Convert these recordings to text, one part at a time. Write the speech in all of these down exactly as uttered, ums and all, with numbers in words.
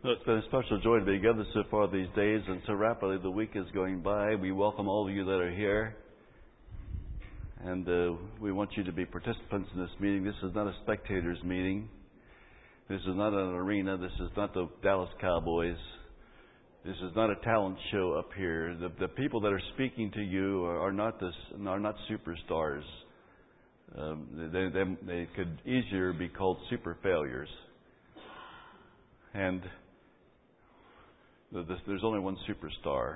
So it's been a special joy to be together so far these days, and so rapidly the week is going by. We welcome all of you that are here, and uh, we want you to be participants in this meeting. This is not a spectators meeting. This is not an arena. This is not the Dallas Cowboys. This is not a talent show up here. The, the people that are speaking to you are, are not this, are not superstars. Um, they, they, they could easier be called super failures. And there's only one superstar,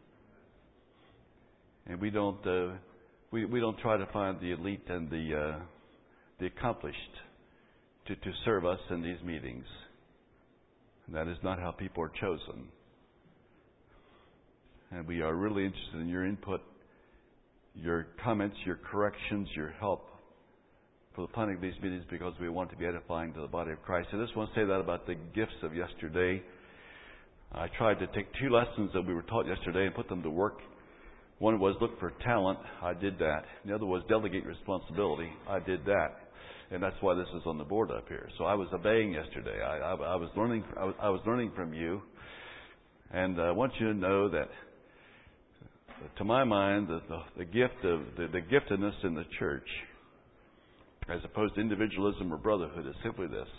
and we don't uh, we we don't try to find the elite and the uh, the accomplished to to serve us in these meetings. And that is not how people are chosen. And we are really interested in your input, your comments, your corrections, your help for the planning of these meetings, because we want to be edifying to the body of Christ. I just want to say that about the gifts of yesterday. I tried to take two lessons that we were taught yesterday and put them to work. One was look for talent. I did that. The other was delegate responsibility. I did that. And that's why this is on the board up here. So I was obeying yesterday. I, I, I was learning. I was, I was learning from you, and I want you to know that, to my mind, the, the, the gift of the, the giftedness in the church, as opposed to individualism or brotherhood, is simply this: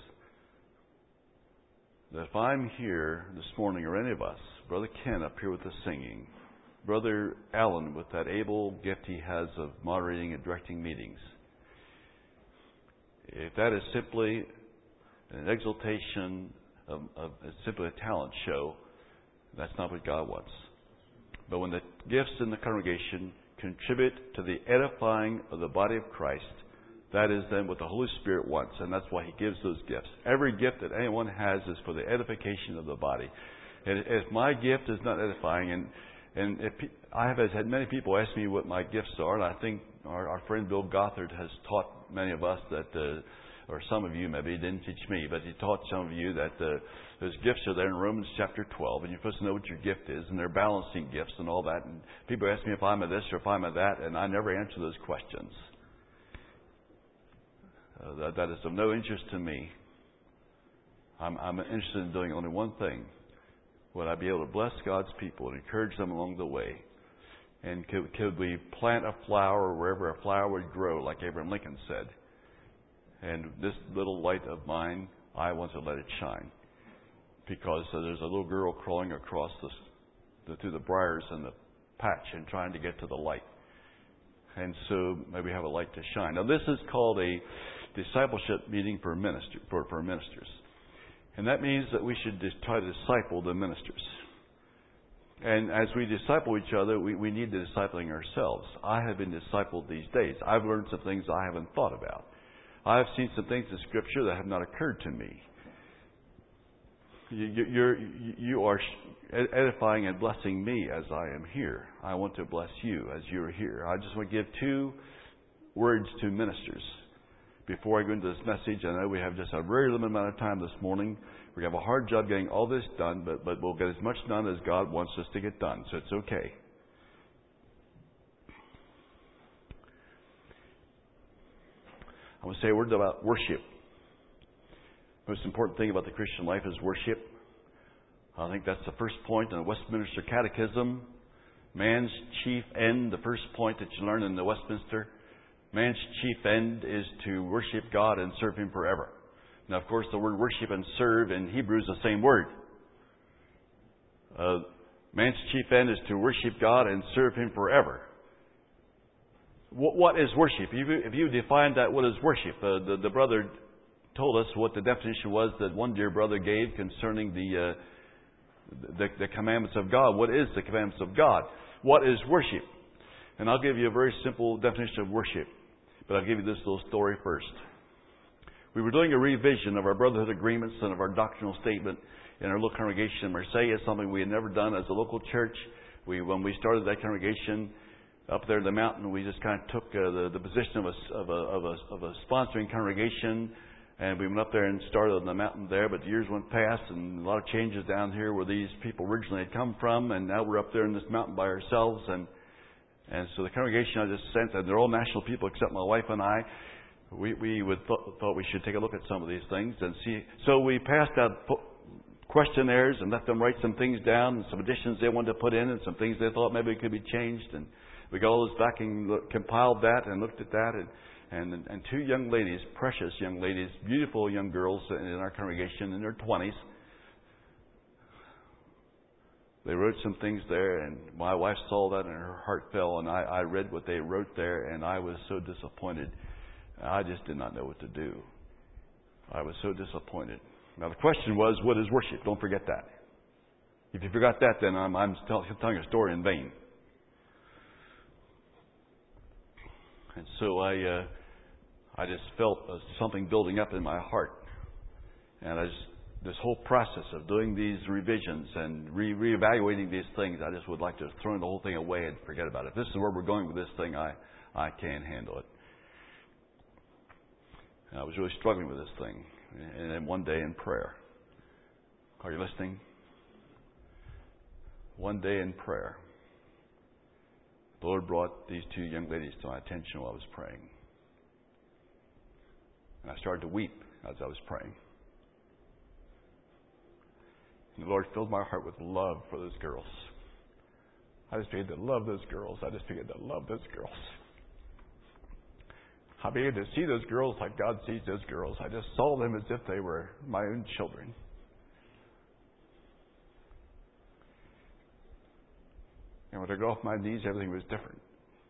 that if I'm here this morning, or any of us, Brother Ken up here with the singing, Brother Allen with that able gift he has of moderating and directing meetings, if that is simply an exaltation of, of simply a talent show, that's not what God wants. But when the gifts in the congregation contribute to the edifying of the body of Christ, that is then what the Holy Spirit wants, and that's why He gives those gifts. Every gift that anyone has is for the edification of the body. And if my gift is not edifying, and and if I have had many people ask me what my gifts are, and I think our, our friend Bill Gothard has taught many of us that, uh, or some of you maybe, he didn't teach me, but he taught some of you that uh, those gifts are there in Romans chapter twelve, and you're supposed to know what your gift is, and they're balancing gifts and all that. And people ask me if I'm a this or if I'm a that, and I never answer those questions. Uh, that, that is of no interest to me. I'm, I'm interested in doing only one thing. Would I be able to bless God's people and encourage them along the way? And could, could we plant a flower wherever a flower would grow, like Abraham Lincoln said? And this little light of mine, I want to let it shine. Because uh, there's a little girl crawling across the, the, through the briars and the patch and trying to get to the light. And so maybe have a light to shine. Now this is called a discipleship meeting for minister for, for ministers, and that means that we should just try to disciple the ministers. And as we disciple each other, we, we need the discipling ourselves. I have been discipled these days. I've learned some things I haven't thought about. I have seen some things in Scripture that have not occurred to me. You, you're, you are edifying and blessing me as I am here. I want to bless you as you're here. I just want to give two words to ministers before I go into this message. I know we have just a very limited amount of time this morning. We have a hard job getting all this done, but, but we'll get as much done as God wants us to get done, so it's okay. I want to say a word about worship. The most important thing about the Christian life is worship. I think that's the first point in the Westminster Catechism. Man's chief end, the first point that you learn in the Westminster, man's chief end is to worship God and serve Him forever. Now, of course, the word worship and serve in Hebrew is the same word. Uh, man's chief end is to worship God and serve Him forever. What, what is worship? If you, if you define that, what is worship? Uh, the, the brother told us what the definition was that one dear brother gave concerning the, uh, the the commandments of God. What is the commandments of God? What is worship? And I'll give you a very simple definition of worship, but I'll give you this little story first. We were doing a revision of our brotherhood agreements and of our doctrinal statement in our little congregation in Marseille. It's something we had never done as a local church. We, when we started that congregation up there in the mountain, we just kind of took uh, the, the position of a, of, a, of, a, of a sponsoring congregation. And we went up there and started on the mountain there, but the years went past and a lot of changes down here where these people originally had come from, and now we're up there in this mountain by ourselves. And and so the congregation I just sent, and they're all national people except my wife and I, we we would th- thought we should take a look at some of these things and see. So we passed out questionnaires and let them write some things down and some additions they wanted to put in and some things they thought maybe could be changed. And we got all this back and look, compiled that and looked at that. And, and, and two young ladies, precious young ladies, beautiful young girls in our congregation in their twenties, they wrote some things there, and my wife saw that and her heart fell, and I, I read what they wrote there, and I was so disappointed. I just did not know what to do. I was so disappointed. Now the question was, what is worship? Don't forget that. If you forgot that, then I'm, I'm tell, telling a story in vain. And so I, uh, I just felt uh, something building up in my heart, and I just. This whole process of doing these revisions and re- reevaluating these things, I just would like to throw the whole thing away and forget about it. If this is where we're going with this thing, I, I can't handle it. And I was really struggling with this thing. And then one day in prayer, are you listening? One day in prayer, the Lord brought these two young ladies to my attention while I was praying. And I started to weep as I was praying. And the Lord filled my heart with love for those girls. I just began to love those girls. I just began to love those girls. I began to see those girls like God sees those girls. I just saw them as if they were my own children. And when I got off my knees, everything was different.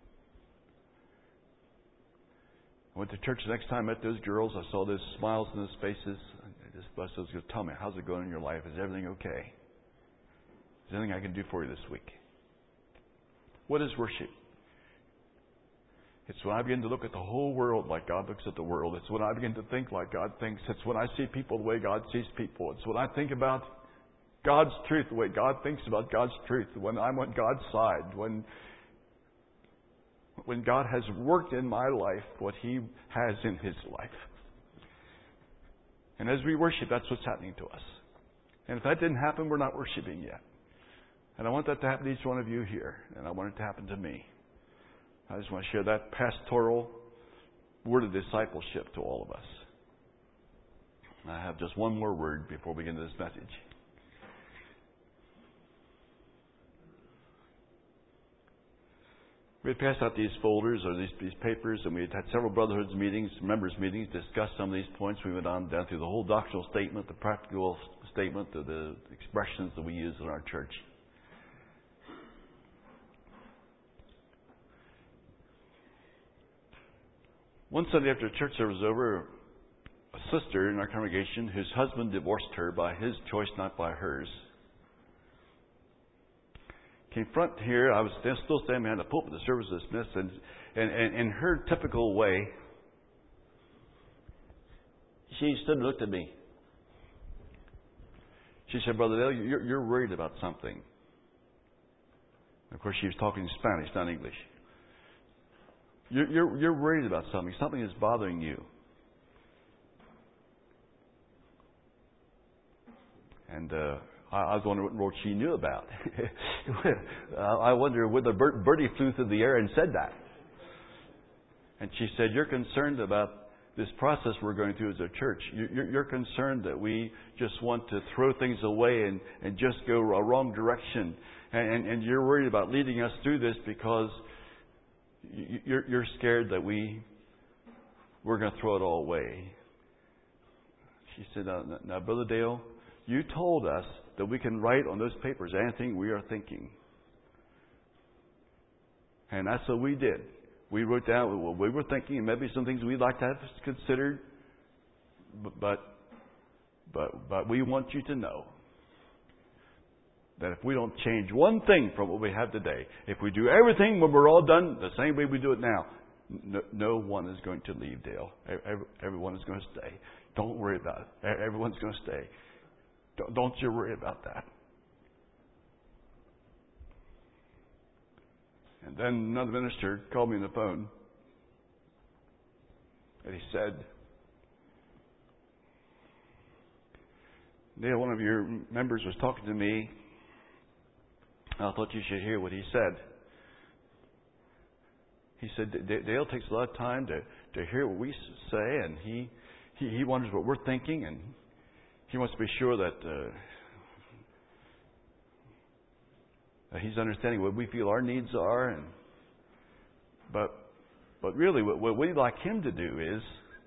I went to church the next time I met those girls. I saw those smiles in those faces. I just blessed those girls. Tell me, how's it going in your life? Is everything okay? Is there anything I can do for you this week? What is worship? It's when I begin to look at the whole world like God looks at the world. It's when I begin to think like God thinks. It's when I see people the way God sees people. It's when I think about God's truth the way God thinks about God's truth. When I'm on God's side. When, when God has worked in my life what He has in His life. And as we worship, that's what's happening to us. And if that didn't happen, we're not worshiping yet. And I want that to happen to each one of you here. And I want it to happen to me. I just want to share that pastoral word of discipleship to all of us. I have just one more word before we get into this message. We had passed out these folders or these, these papers, and we had had several brotherhoods meetings, members meetings, discussed some of these points. We went on down through the whole doctrinal statement, the practical statement, the, the expressions that we use in our church. One Sunday after church service was over, a sister in our congregation whose husband divorced her by his choice, not by hers, came front here. I was still standing behind the pulpit. The service was dismissed, and, and, and in her typical way, she stood and looked at me. She said, "Brother Dale, you're, you're worried about something." Of course, she was talking Spanish, not English. You're, you're, you're worried about something. Something is bothering you. And uh, I, I was wondering what in the world she knew about. I wonder whether Bertie flew through the air and said that. And she said, "You're concerned about this process we're going through as a church. You're, you're concerned that we just want to throw things away and, and just go a wrong direction. And, and, and you're worried about leading us through this because You're, you're scared that we, we're going to throw it all away." She said, now, now, Brother Dale, you told us that we can write on those papers anything we are thinking. And that's what we did. We wrote down what we were thinking and maybe some things we'd like to have considered. But, but, but we want you to know that if we don't change one thing from what we have today, if we do everything when we're all done the same way we do it now, no, no one is going to leave, Dale. Every, everyone is going to stay. Don't worry about it. Everyone's going to stay. Don't, don't you worry about that. And then another minister called me on the phone, and he said, "Dale, one of your members was talking to me. I thought you should hear what he said." He said, "Dale takes a lot of time to, to hear what we say, and he, he he wonders what we're thinking, and he wants to be sure that uh, Uh, he's understanding what we feel our needs are. And But but really what, what we'd like Him to do is,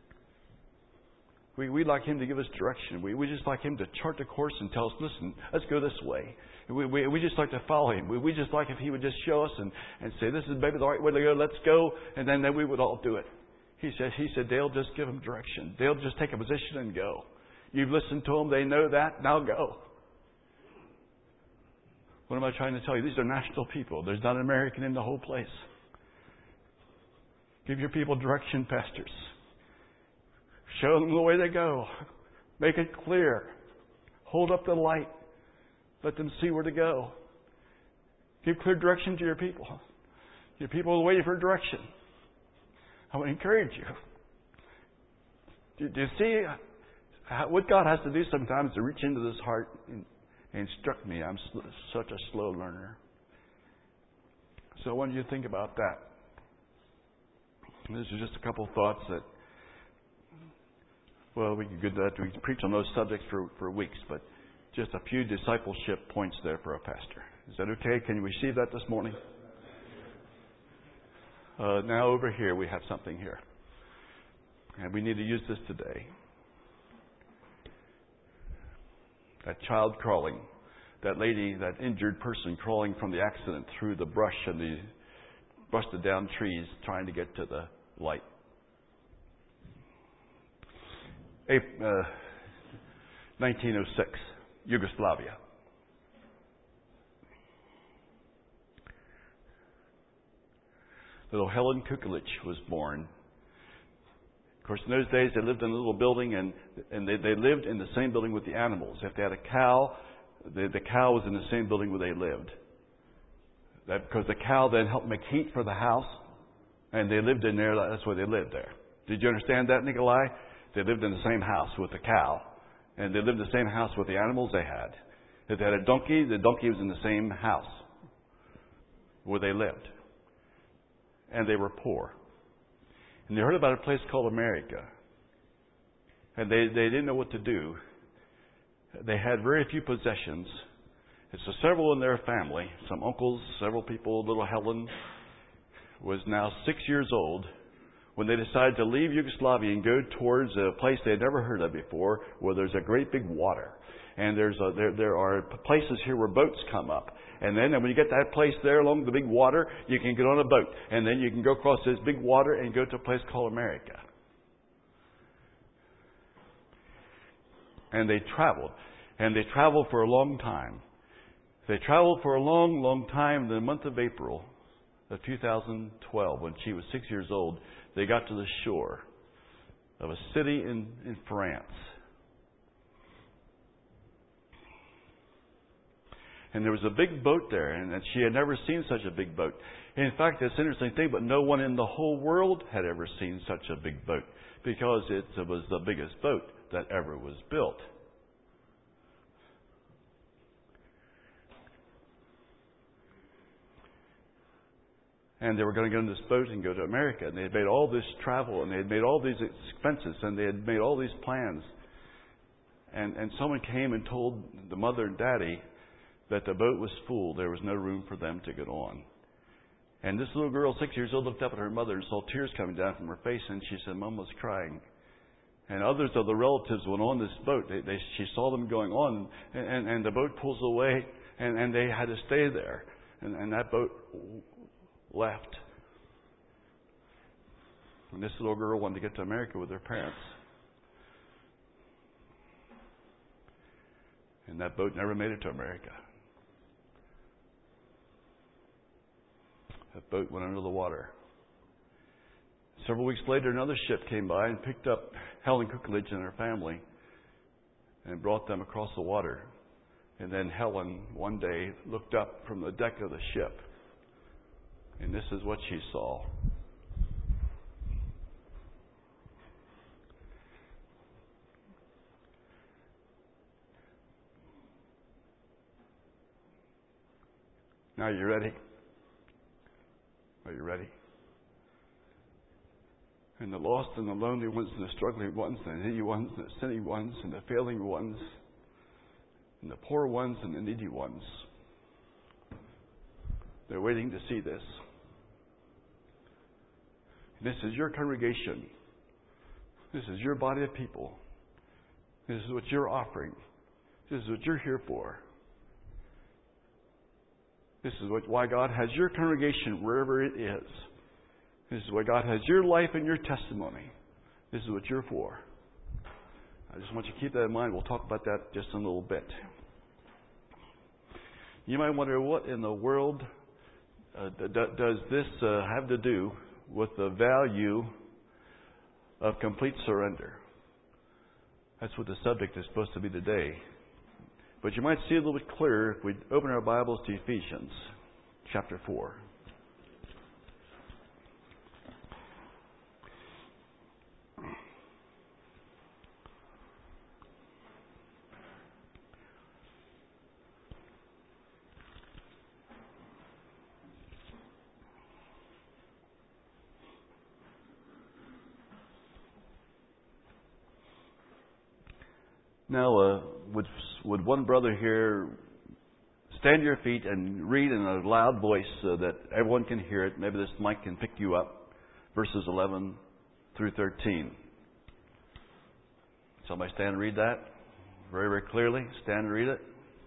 we, we'd like Him to give us direction. We, we just like Him to chart the course and tell us, listen, let's go this way. We, we, we just like to follow Him. We, we just like if He would just show us and, and say, this is maybe the right way to go, let's go. And then, then we would all do it. He said, he said, Dale, just give them direction. They'll just take a position and go. You've listened to them. They know that. Now go. What am I trying to tell you? These are national people. There's not an American in the whole place. Give your people direction, pastors. Show them the way they go. Make it clear. Hold up the light. Let them see where to go. Give clear direction to your people. Your people are waiting for direction. I want to encourage you. Do, do you see how, what God has to do sometimes to reach into this heart and, and instruct me? I'm sl- such a slow learner. So I want you to think about that. These are just a couple of thoughts that, well, we could, uh, we could preach on those subjects for, for weeks, but just a few discipleship points there for a pastor. Is that okay? Can you receive that this morning? Uh, now over here we have something here. And we need to use this today. That child crawling. That lady, that injured person crawling from the accident through the brush and the busted down trees trying to get to the light. Uh, nineteen oh six, Yugoslavia. Little Helen Kukulic was born. Of course, in those days they lived in a little building, and and they, they lived in the same building with the animals. If they had a cow, the, the cow was in the same building where they lived. That because the cow then helped make heat for the house, and they lived in there. That's where they lived there. Did you understand that, Nikolai? They lived in the same house with the cow, and they lived in the same house with the animals they had. If they had a donkey, the donkey was in the same house where they lived. And they were poor. And they heard about a place called America. And they, they didn't know what to do. They had very few possessions. And so several in their family, some uncles, several people, little Helen was now six years old when they decided to leave Yugoslavia and go towards a place they had never heard of before, where there's a great big water. And there's a, there there are places here where boats come up. And then when you get to that place there along the big water, you can get on a boat. And then you can go across this big water and go to a place called America. And they traveled. And they traveled for a long time. They traveled for a long, long time. In the month of April of two thousand twelve, when she was six years old, they got to the shore of a city in, in France. And there was a big boat there, and she had never seen such a big boat. And in fact, it's an interesting thing, but no one in the whole world had ever seen such a big boat, because it was the biggest boat that ever was built. And they were going to get on this boat and go to America. And they had made all this travel, and they had made all these expenses, and they had made all these plans. And, and someone came and told the mother and daddy that the boat was full. There was no room for them to get on. And this little girl, six years old, looked up at her mother and saw tears coming down from her face, and she said, Mom was crying. And others of the relatives went on this boat. They, they, she saw them going on, and, and, and the boat pulls away, and, and they had to stay there. And, and that boat left. And this little girl wanted to get to America with her parents. And that boat never made it to America. That boat went under the water. Several weeks later, another ship came by and picked up Helen Kukulic and her family and brought them across the water. And then Helen, one day, looked up from the deck of the ship. And this is what she saw. Now, are you ready? Are you ready? And the lost and the lonely ones and the struggling ones and the needy ones and the sinning ones and the failing ones and the poor ones and the needy ones They're waiting to see this. This is your congregation. This is your body of people. This is what you're offering. This is what you're here for. This is what, why God has your congregation wherever it is. This is why God has your life and your testimony. This is what you're for. I just want you to keep that in mind. We'll talk about that just in a little bit. You might wonder, what in the world uh, d- does this uh, have to do with the value of complete surrender? That's what the subject is supposed to be today. But you might see a little bit clearer if we open our Bibles to Ephesians chapter four. Now, uh, would would one brother here stand to your feet and read in a loud voice so that everyone can hear it? Maybe this mic can pick you up. Verses eleven through thirteen. Somebody stand and read that very, very clearly. Stand and read it.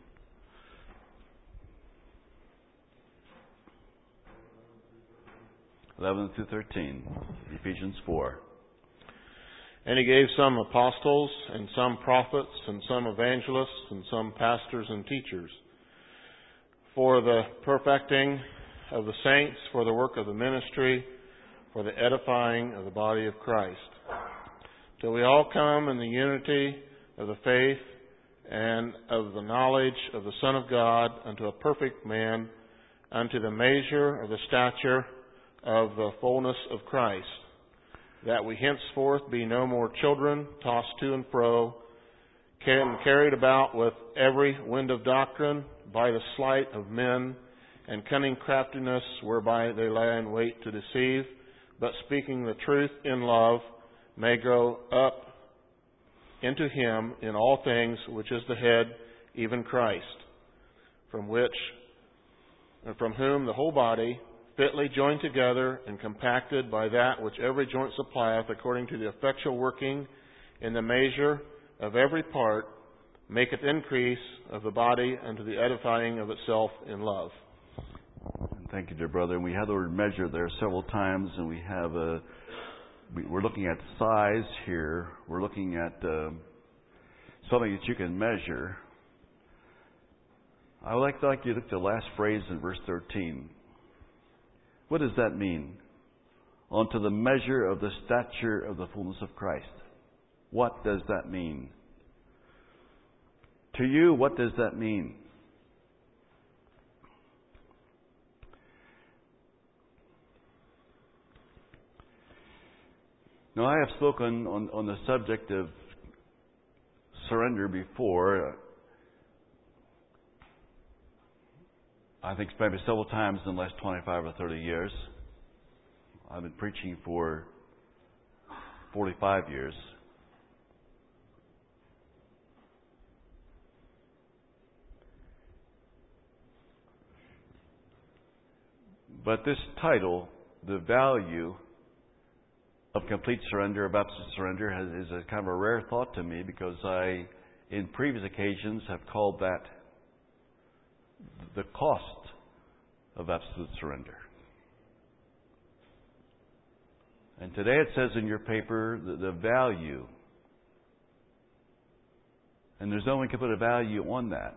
eleven through thirteen. Ephesians four. And he gave some apostles, and some prophets, and some evangelists, and some pastors and teachers, for the perfecting of the saints, for the work of the ministry, for the edifying of the body of Christ, till we all come in the unity of the faith and of the knowledge of the Son of God, unto a perfect man, unto the measure of the stature of the fullness of Christ, that we henceforth be no more children, tossed to and fro, carried about with every wind of doctrine, by the sleight of men, and cunning craftiness, whereby they lie in wait to deceive, but speaking the truth in love, may grow up into Him in all things, which is the head, even Christ, from which, and from whom the whole body, fitly joined together and compacted by that which every joint supplieth, according to the effectual working in the measure of every part, maketh increase of the body unto the edifying of itself in love. Thank you, dear brother. And we have the word measure there several times, and we have a. We're looking at size here. We're looking at uh, something that you can measure. I would like, like you to look at the last phrase in verse thirteen. What does that mean? Unto the measure of the stature of the fullness of Christ. What does that mean? To you, what does that mean? Now, I have spoken on, on the subject of surrender before. I think maybe several times in the last twenty-five or thirty years. I've been preaching for forty-five years. But this title, the value of complete surrender, of absolute surrender, has, is a kind of a rare thought to me, because I, in previous occasions, have called that the cost of absolute surrender. And today it says in your paper the, the value. And there's no one can put a value on that.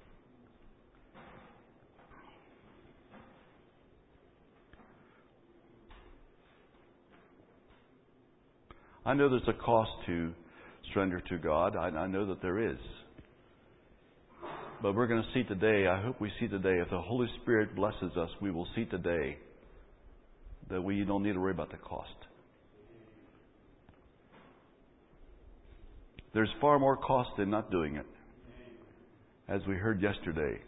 I know there's a cost to surrender to God. I, I know that there is. But we're going to see today, I hope we see today, if the Holy Spirit blesses us, we will see today that we don't need to worry about the cost. There's far more cost in not doing it, as we heard yesterday.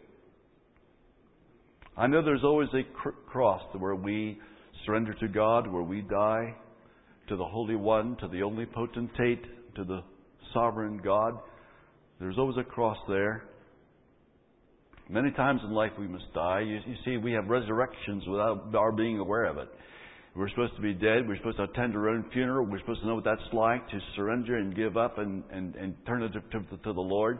I know there's always a cr- cross where we surrender to God, where we die to the Holy One, to the only potentate, to the sovereign God. There's always a cross there. Many times in life we must die. You, you see, we have resurrections without our being aware of it. We're supposed to be dead. We're supposed to attend our own funeral. We're supposed to know what that's like, to surrender and give up and, and, and turn it to, to, to the Lord.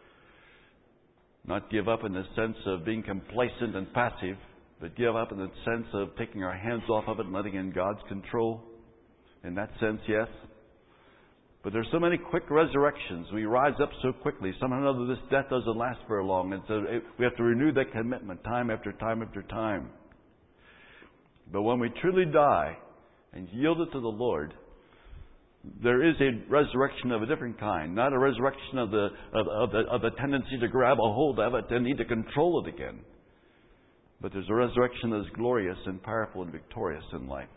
Not give up in the sense of being complacent and passive, but give up in the sense of taking our hands off of it and letting in God's control. In that sense, yes. But there's so many quick resurrections. We rise up so quickly. Somehow or another, this death doesn't last very long. And so it, we have to renew that commitment time after time after time. But when we truly die and yield it to the Lord, there is a resurrection of a different kind. Not a resurrection of the, of, of the, of the tendency to grab a hold of it and need to control it again. But there's a resurrection that is glorious and powerful and victorious in life.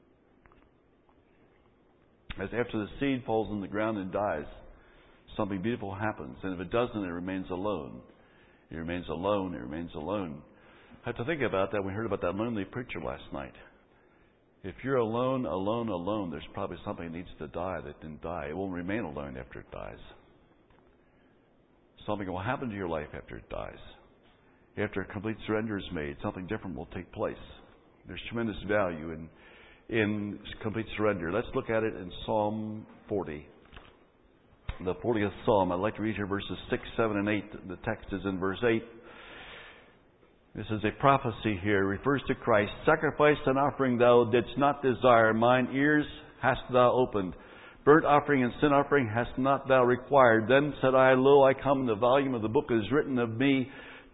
As after the seed falls in the ground and dies, something beautiful happens. And if it doesn't, it remains alone. It remains alone. It remains alone. I have to think about that. We heard about that lonely preacher last night. If you're alone, alone, alone, there's probably something that needs to die that didn't die. It won't remain alone after it dies. Something will happen to your life after it dies. After a complete surrender is made, something different will take place. There's tremendous value in in complete surrender. Let's look at it in Psalm forty. The fortieth Psalm. I'd like to read here verses six, seven, and eight. The text is in verse eight. This is a prophecy here. It refers to Christ. Sacrifice and offering thou didst not desire. Mine ears hast thou opened. Burnt offering and sin offering hast not thou required. Then said I, Lo, I come. The volume of the book is written of me.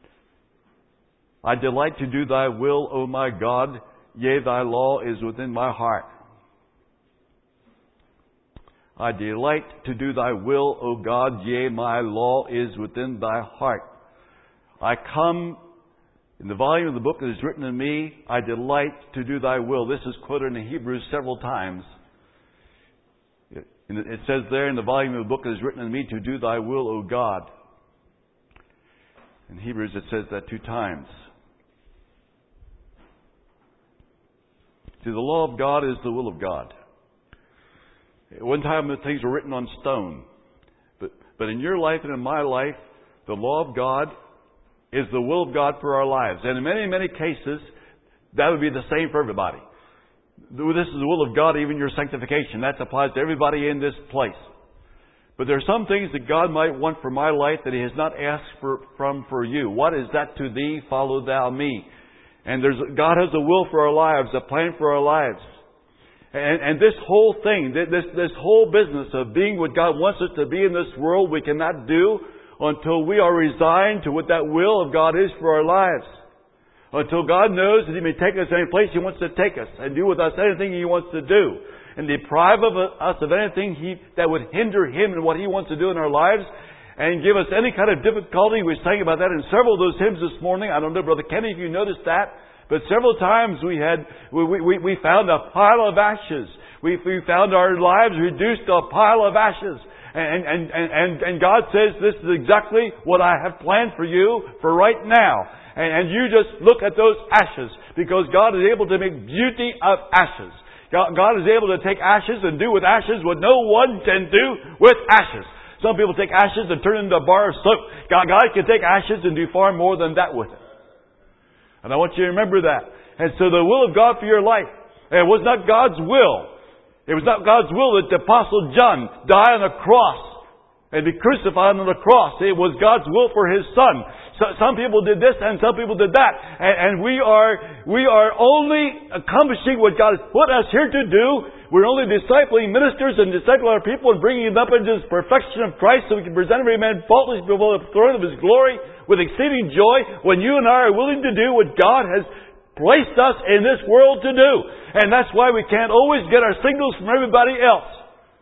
I delight to do thy will, O my God. Yea, thy law is within my heart. I delight to do thy will, O God. Yea, my law is within thy heart. I come, in the volume of the book that is written in me, I delight to do thy will. This is quoted in Hebrews several times. It says there in the volume of the book that is written in me, to do thy will, O God. In Hebrews it says that two times. See, the law of God is the will of God. At one time the things were written on stone. But, but in your life and in my life, the law of God is the will of God for our lives. And in many, many cases, that would be the same for everybody. This is the will of God, even your sanctification. That applies to everybody in this place. But there are some things that God might want for my life that He has not asked for, from for you. What is that to thee? Follow thou me. And there's, God has a will for our lives, a plan for our lives. And, and this whole thing, this, this whole business of being what God wants us to be in this world, we cannot do until we are resigned to what that will of God is for our lives. Until God knows that He may take us any place He wants to take us and do with us anything He wants to do. And deprive of us of anything he, that would hinder Him in what He wants to do in our lives. And give us any kind of difficulty. We sang about that in several of those hymns this morning. I don't know, Brother Kenny, if you noticed that. But several times we had, we, we, we found a pile of ashes. We, we found our lives reduced to a pile of ashes. And, and, and, and, and God says, this is exactly what I have planned for you for right now. And, and you just look at those ashes. Because God is able to make beauty of ashes. God, God is able to take ashes and do with ashes what no one can do with ashes. Some people take ashes and turn it into a bar of soap. God, God can take ashes and do far more than that with it. And I want you to remember that. And so the will of God for your life, it was not God's will. It was not God's will that the Apostle John die on a cross and be crucified on the cross. It was God's will for His Son. So, some people did this and some people did that. And, and we are we are only accomplishing what God has put us here to do. We're only discipling ministers and discipling our people and bringing them up into this perfection of Christ so we can present every man faultless before the throne of His glory with exceeding joy when you and I are willing to do what God has placed us in this world to do. And that's why we can't always get our signals from everybody else.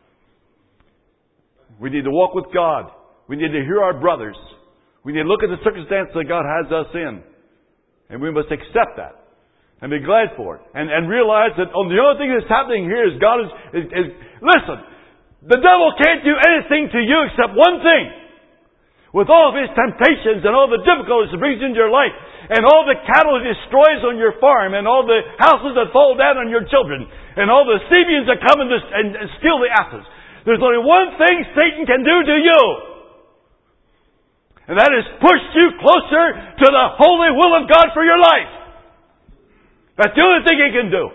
We need to walk with God. We need to hear our brothers. We need to look at the circumstance that God has us in. And we must accept that. And be glad for it. And, and realize that oh, the only thing that's happening here is God is, is, is... Listen! The devil can't do anything to you except one thing. With all of his temptations and all the difficulties he brings into your life. And all the cattle he destroys on your farm. And all the houses that fall down on your children. And all the Sabians that come and, just, and, and steal the asses. There's only one thing Satan can do to you. And that has pushed you closer to the holy will of God for your life. That's the only thing He can do.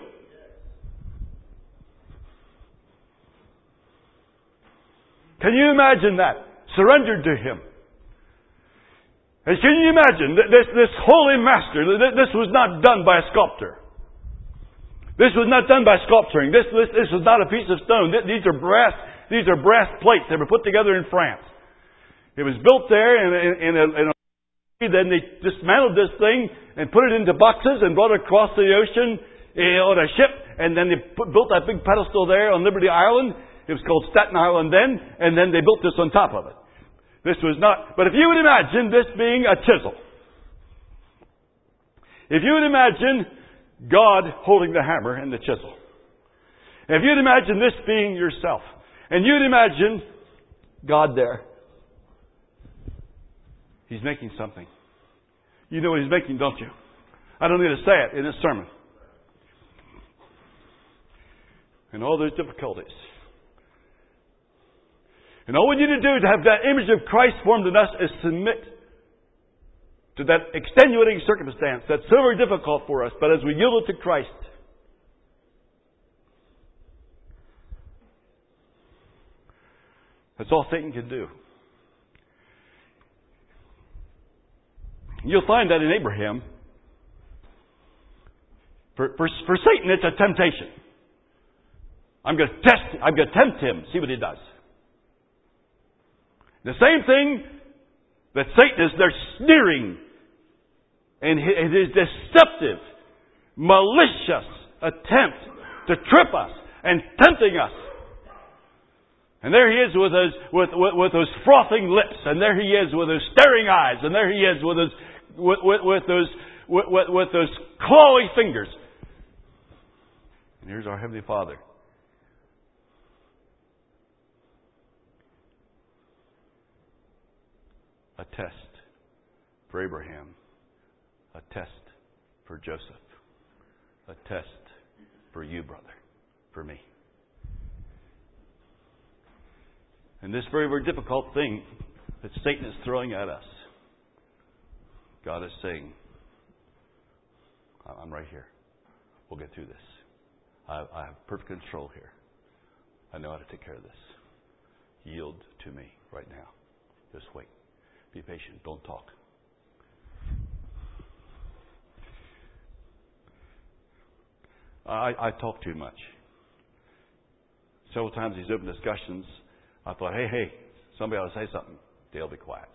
Can you imagine that? Surrendered to Him. And can you imagine this, this holy master, this was not done by a sculptor. This was not done by sculpturing. This, this, this was not a piece of stone. These are brass, these are brass plates. They were put together in France. It was built there in, in, in, a, in a... Then they dismantled this thing and put it into boxes and brought it across the ocean on a ship. And then they put, built that big pedestal there on Liberty Island. It was called Staten Island then. And then they built this on top of it. This was not... But if you would imagine this being a chisel. If you would imagine God holding the hammer and the chisel. If you'd imagine this being yourself. And you'd imagine God there. He's making something. You know what He's making, don't you? I don't need to say it in this sermon. And all those difficulties. And all we need to do to have that image of Christ formed in us is submit to that extenuating circumstance that's so very difficult for us. But as we yield it to Christ, that's all Satan can do. You'll find that in Abraham. For, for, for Satan, it's a temptation. I'm going to test him. I'm going to tempt him. See what he does. The same thing that Satan is, they're sneering. And it is deceptive, malicious attempt to trip us and tempting us. And there he is with those, with, with, with those frothing lips. And there he is with those staring eyes. And there he is with those, with, with, with those, with, with, with those clawy fingers. And here's our Heavenly Father. A test for Abraham. A test for Joseph. A test for you, brother. For me. And this very, very difficult thing that Satan is throwing at us, God is saying, I'm right here. We'll get through this. I, I have perfect control here. I know how to take care of this. Yield to me right now. Just wait. Be patient. Don't talk. I, I talk too much. Several times these open discussions, I thought, hey, hey, somebody ought to say something. They'll be quiet.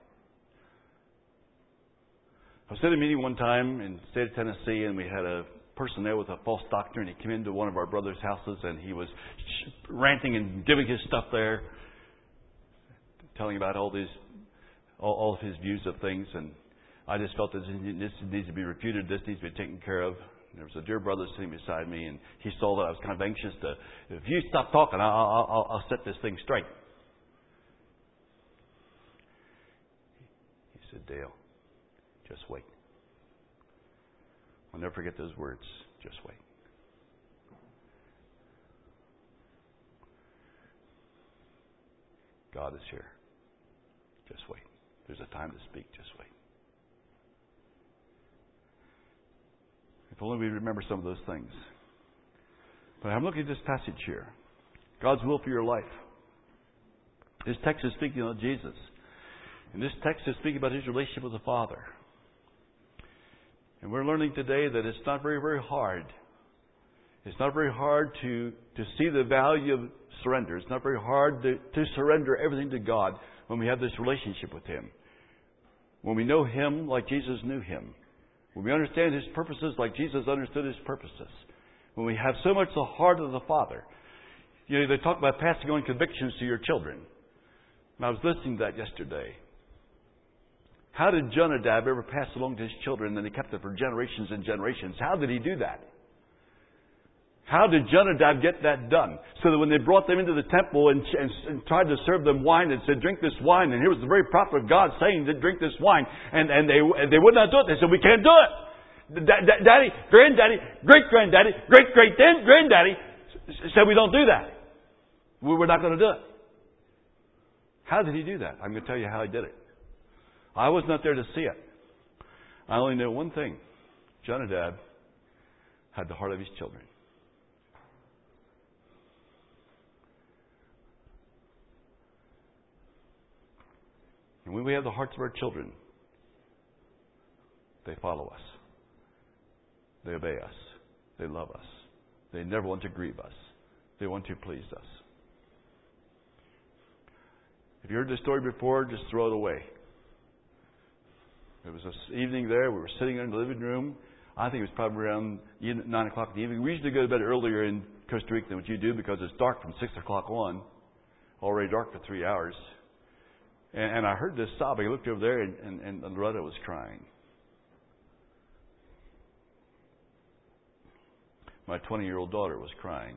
I was at a meeting one time in the state of Tennessee, and we had a person there with a false doctor, and he came into one of our brothers' houses, and he was ranting and giving his stuff there, telling about all these, all, all of his views of things, and I just felt that this needs to be refuted, this needs to be taken care of. There was a dear brother sitting beside me, and he saw that I was kind of anxious to, if you stop talking, I'll, I'll, I'll set this thing straight. He said, Dale, just wait. I'll never forget those words. Just wait. God is here. Just wait. There's a time to speak. Just wait. If only we remember some of those things. But I'm looking at this passage here. God's will for your life. This text is speaking of Jesus. And this text is speaking about His relationship with the Father. And we're learning today that it's not very, very hard. It's not very hard to, to see the value of surrender. It's not very hard to, to surrender everything to God when we have this relationship with Him. When we know Him like Jesus knew Him. When we understand His purposes like Jesus understood His purposes. When we have so much the heart of the Father. You know, they talk about passing on convictions to your children. And I was listening to that yesterday. How did Jonadab ever pass along to his children and he kept it for generations and generations? How did he do that? How did Jonadab get that done? So that when they brought them into the temple and, and, and tried to serve them wine and said, drink this wine. And here was the very prophet of God saying to drink this wine. And, and they they would not do it. They said, we can't do it. Daddy, granddaddy, great-granddaddy, great-great-granddaddy said we don't do that. We're not going to do it. How did he do that? I'm going to tell you how he did it. I was not there to see it. I only knew one thing. Jonadab had the heart of his children. And when we have the hearts of our children, they follow us. They obey us. They love us. They never want to grieve us. They want to please us. If you heard this story before, just throw it away. It was this evening there. We were sitting in the living room. I think it was probably around nine o'clock in the evening. We usually go to bed earlier in Costa Rica than what you do because it's dark from six o'clock on. Already dark for three hours. And, and I heard this sobbing. I looked over there, and, and, and Loretta was crying. My twenty-year-old daughter was crying.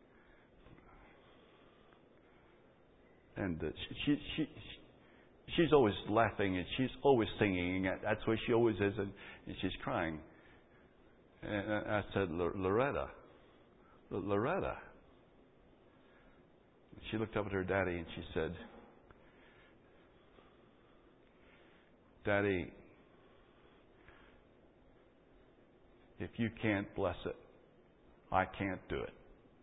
And uh, she, she, she, she's always laughing, and she's always singing. That's where she always is, and, and she's crying. And I said, Loretta, Loretta. She looked up at her daddy, and she said, Daddy, if you can't bless it, I can't do it.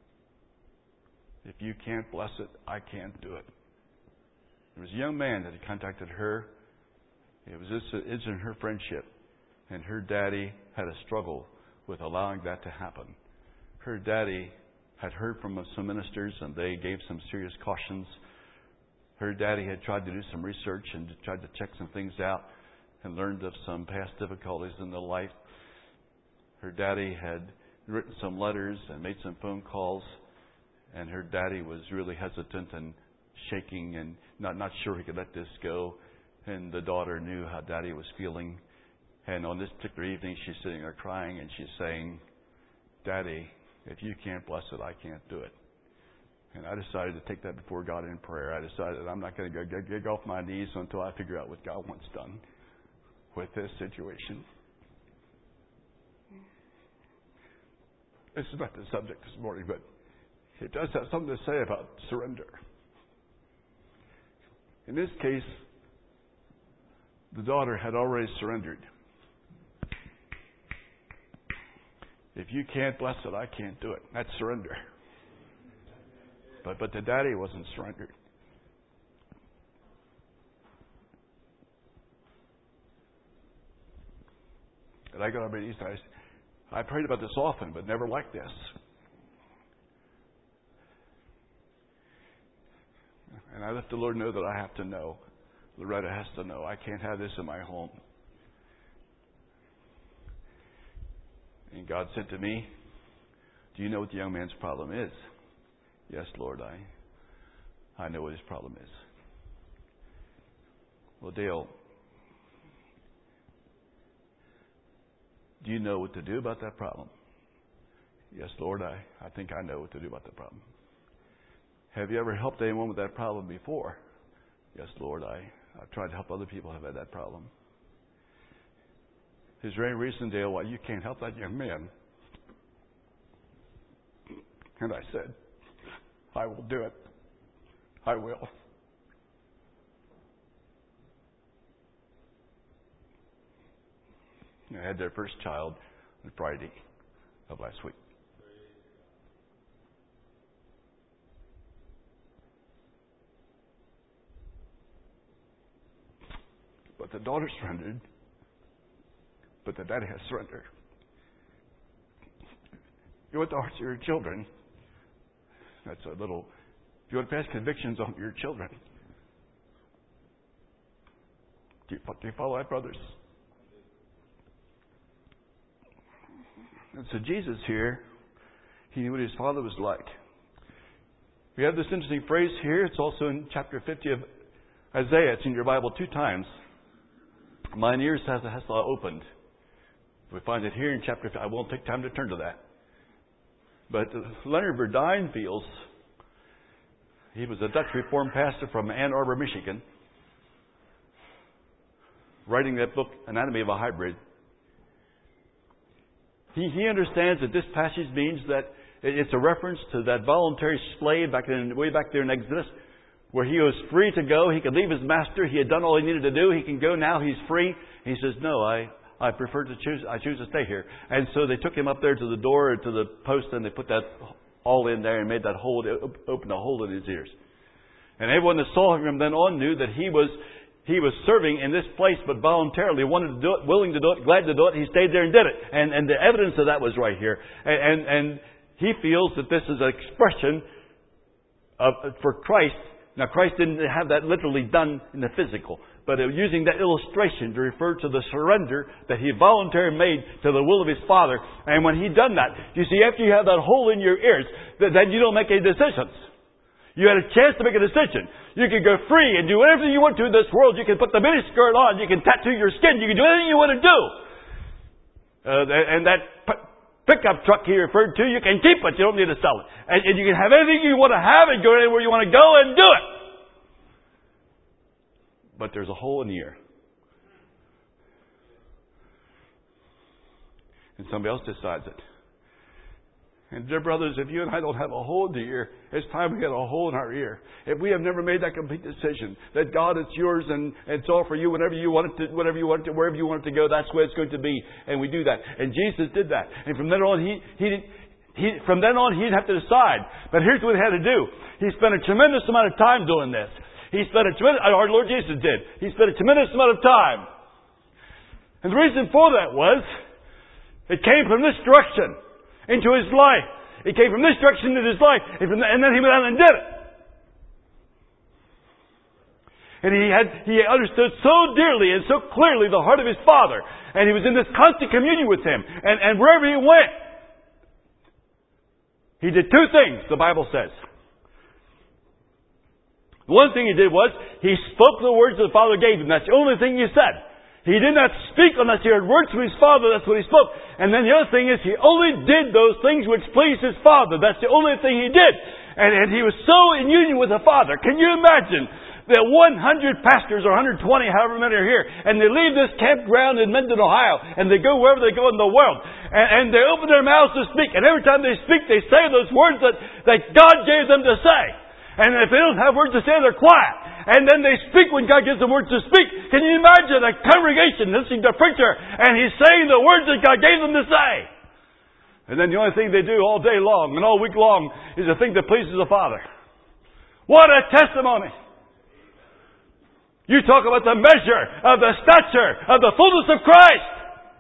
If you can't bless it, I can't do it. There was a young man that had contacted her. It was this, it's in her friendship. And her daddy had a struggle with allowing that to happen. Her daddy had heard from some ministers, and they gave some serious cautions. Her daddy had tried to do some research and tried to check some things out and learned of some past difficulties in their life. Her daddy had written some letters and made some phone calls, and her daddy was really hesitant and shaking and not, not sure he could let this go. And the daughter knew how daddy was feeling. And on this particular evening, she's sitting there crying, and she's saying, Daddy, if you can't bless it, I can't do it. And I decided to take that before God in prayer. I decided I'm not going to go get off my knees until I figure out what God wants done with this situation. This is not the subject this morning, but it does have something to say about surrender. In this case, the daughter had already surrendered. If you can't bless it, I can't do it. That's surrender. But but the daddy wasn't surrendered. And I got on my knees and I, I prayed about this often, but never like this. And I let the Lord know that I have to know. Loretta has to know. I can't have this in my home. And God said to me, do you know what the young man's problem is? Yes, Lord, I, I know what his problem is. Well, Dale, do you know what to do about that problem? Yes, Lord, I, I think I know what to do about the problem. Have you ever helped anyone with that problem before? Yes, Lord, I, I've tried to help other people who have had that problem. Is there any reason, Dale, why you can't help that young man? And I said, I will do it. I will. I had their first child on Friday of last week. But the daughter surrendered. But the daddy has surrendered. You want the hearts of your children. That's a little. If you want to pass convictions on your children. Do you, do you follow that, brothers? And so Jesus here, he knew what his father was like. We have this interesting phrase here. It's also in chapter fifty of Isaiah. It's in your Bible two times. Mine ears has has opened. We find it here in chapter fifty. I won't take time to turn to that. But Leonard Verdine feels, he was a Dutch Reformed pastor from Ann Arbor, Michigan, writing that book, Anatomy of a Hybrid. He, he understands that this passage means that it's a reference to that voluntary slave back in, way back there in Exodus, where he was free to go. He could leave his master. He had done all he needed to do. He can go now. He's free. He says, no, I, I prefer to choose, I choose to stay here. And so they took him up there to the door, to the post, and they put that all in there and made that hole, opened a hole in his ears. And everyone that saw him from then on knew that he was, he was serving in this place, but voluntarily wanted to do it, willing to do it, glad to do it. He stayed there and did it. And, and the evidence of that was right here. And, and, and he feels that this is an expression of, for Christ. Now, Christ didn't have that literally done in the physical, but using that illustration to refer to the surrender that he voluntarily made to the will of his Father. And when he done that, you see, after you have that hole in your ears, then you don't make any decisions. You had a chance to make a decision. You can go free and do whatever you want to in this world. You can put the miniskirt on. You can tattoo your skin. You can do anything you want to do. Uh, and that pickup truck he referred to, you can keep it. You don't need to sell it. And, and you can have anything you want to have and go anywhere you want to go and do it. But there's a hole in the ear. And somebody else decides it. And dear brothers, if you and I don't have a hole in the ear, it's time we get a hole in our ear. If we have never made that complete decision, that God, it's yours and it's all for you, whenever you want it to, whatever you want it to, wherever you want it to go, that's where it's going to be. And we do that. And Jesus did that. And from then on, he, he, he, from then on, he'd have to decide. But here's what he had to do. He spent a tremendous amount of time doing this. He spent a tremendous, our Lord Jesus did. He spent a tremendous amount of time. And the reason for that was, it came from this direction into his life. It came from this direction into his life. And, from the, and then he went out and did it. And he had, he understood so dearly and so clearly the heart of his Father. And he was in this constant communion with him. And, and wherever he went, he did two things, the Bible says. The one thing he did was, he spoke the words that the Father gave him. That's the only thing he said. He did not speak unless he heard words from his Father. That's what he spoke. And then the other thing is, he only did those things which pleased his Father. That's the only thing he did. And, and he was so in union with the Father. Can you imagine that one hundred pastors, or one hundred twenty, however many are here, and they leave this campground in Mendon, Ohio, and they go wherever they go in the world, and, and they open their mouths to speak, and every time they speak, they say those words that, that God gave them to say. And if they don't have words to say, they're quiet. And then they speak when God gives them words to speak. Can you imagine a congregation listening to a preacher and he's saying the words that God gave them to say? And then the only thing they do all day long and all week long is the thing that pleases the Father. What a testimony! You talk about the measure of the stature of the fullness of Christ.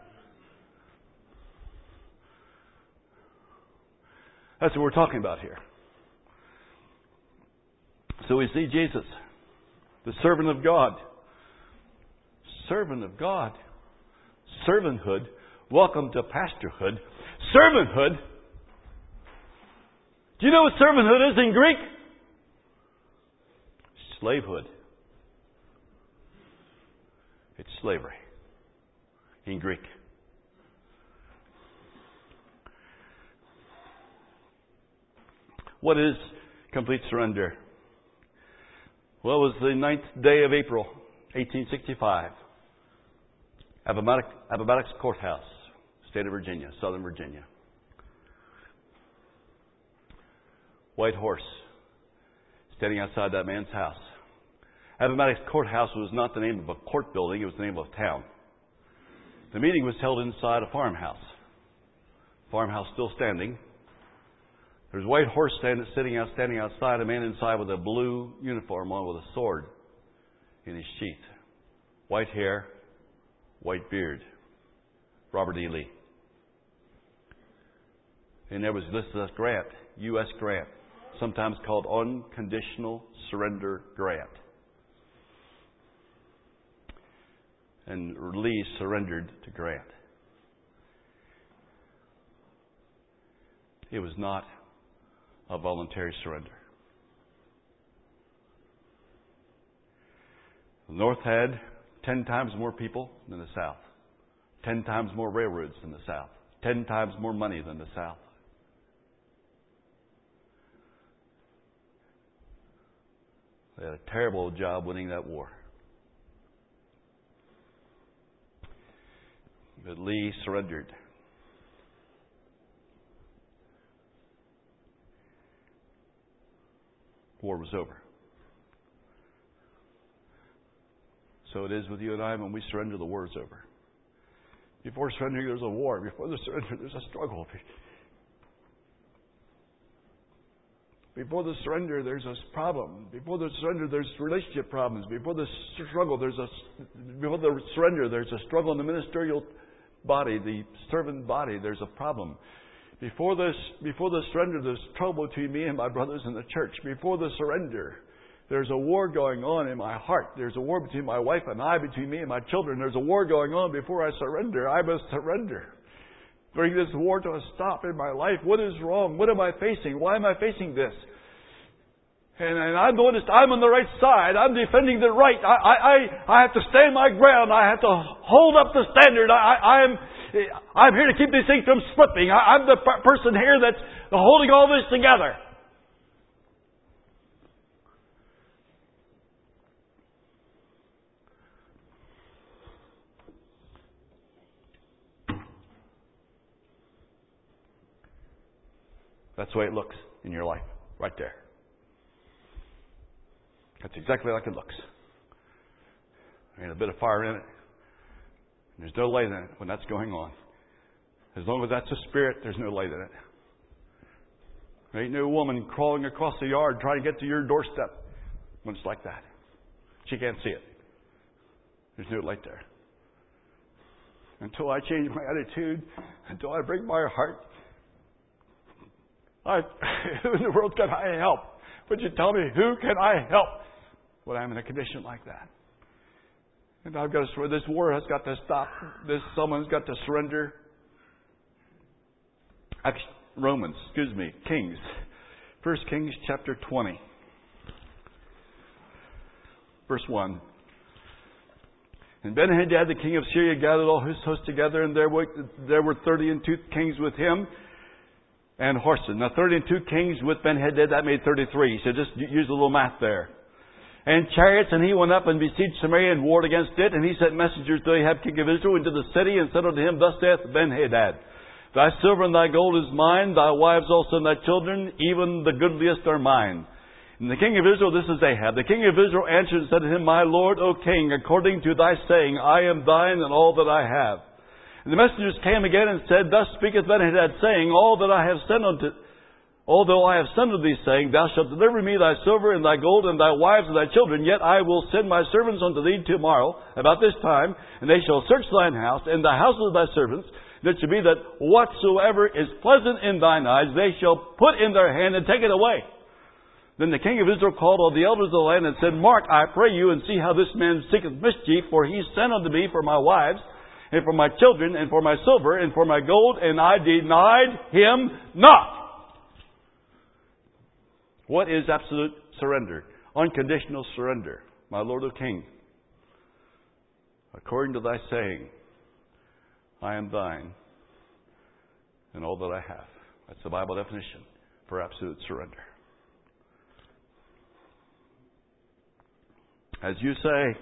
That's what we're talking about here. So we see Jesus, the servant of God. Servant of God. Servanthood. Welcome to pastorhood. Servanthood. Do you know what servanthood is in Greek? Slavehood. It's slavery in Greek. What is complete surrender? Well, it was the ninth day of April, eighteen sixty-five. Appomattox, Appomattox Courthouse, state of Virginia, Southern Virginia. White horse, standing outside that man's house. Appomattox Courthouse was not the name of a court building, it was the name of a town. The meeting was held inside a farmhouse. Farmhouse still standing. There's a white horse stand, sitting out, standing outside, a man inside with a blue uniform on with a sword in his sheath. White hair, white beard. Robert E. Lee. And there was listed as Grant, U S Grant, sometimes called Unconditional Surrender Grant. And Lee surrendered to Grant. It was not a voluntary surrender. The North had ten times more people than the South. Ten times more railroads than the South. Ten times more money than the South. They had a terrible job winning that war. But Lee surrendered. War was over. So it is with you and I when we surrender, the war is over. Before surrendering, there's a war. Before the surrender, there's a struggle. Before the surrender, there's a problem. Before the surrender, there's relationship problems. Before the struggle, there's a before the surrender, there's a struggle in the ministerial body, the servant body. There's a problem. Before this, before the surrender, there's trouble between me and my brothers in the church. Before the surrender, there's a war going on in my heart. There's a war between my wife and I, between me and my children. There's a war going on before I surrender. I must surrender. Bring this war to a stop in my life. What is wrong? What am I facing? Why am I facing this? And, and I'm noticed I'm on the right side. I'm defending the right. I, I, I, I have to stand my ground. I have to hold up the standard. I, I am, I'm here to keep these things from slipping. I, I'm the person here that's holding all this together. That's the way it looks in your life, right there. That's exactly like it looks. There's a bit of fire in it. There's no light in it when that's going on. As long as that's a spirit, there's no light in it. There ain't no woman crawling across the yard trying to get to your doorstep when it's like that. She can't see it. There's no light there. Until I change my attitude, until I bring my heart, I, who in the world can I help? Would you tell me, who can I help when I'm in a condition like that? And I've got to swear, this war has got to stop. This someone's got to surrender. Actually, Romans, excuse me, Kings. First Kings chapter twenty. Verse one. And Ben-Hadad, the king of Syria, gathered all his host together, and there were, there were thirty and two kings with him, and horses. Now, thirty and two kings with Ben-Hadad, that made thirty-three. So just use a little math there. And chariots, and he went up and besieged Samaria and warred against it. And he sent messengers to Ahab, king of Israel, into the city, and said unto him, Thus saith Ben-Hadad, Thy silver and thy gold is mine, thy wives also and thy children, even the goodliest are mine. And the king of Israel, this is Ahab, the king of Israel answered and said to him, My lord, O king, according to thy saying, I am thine and all that I have. And the messengers came again and said, Thus speaketh Ben-Hadad, saying, All that I have sent unto, although I have sent unto thee, saying, Thou shalt deliver me thy silver and thy gold and thy wives and thy children, yet I will send my servants unto thee tomorrow about this time, and they shall search thine house and the houses of thy servants. And it shall be that whatsoever is pleasant in thine eyes, they shall put in their hand and take it away. Then the king of Israel called all the elders of the land and said, Mark, I pray you, and see how this man seeketh mischief, for he sent unto me for my wives, and for my children, and for my silver, and for my gold, and I denied him not. What is absolute surrender? Unconditional surrender. My Lord, O King, according to thy saying, I am thine, and all that I have. That's the Bible definition for absolute surrender. As you say,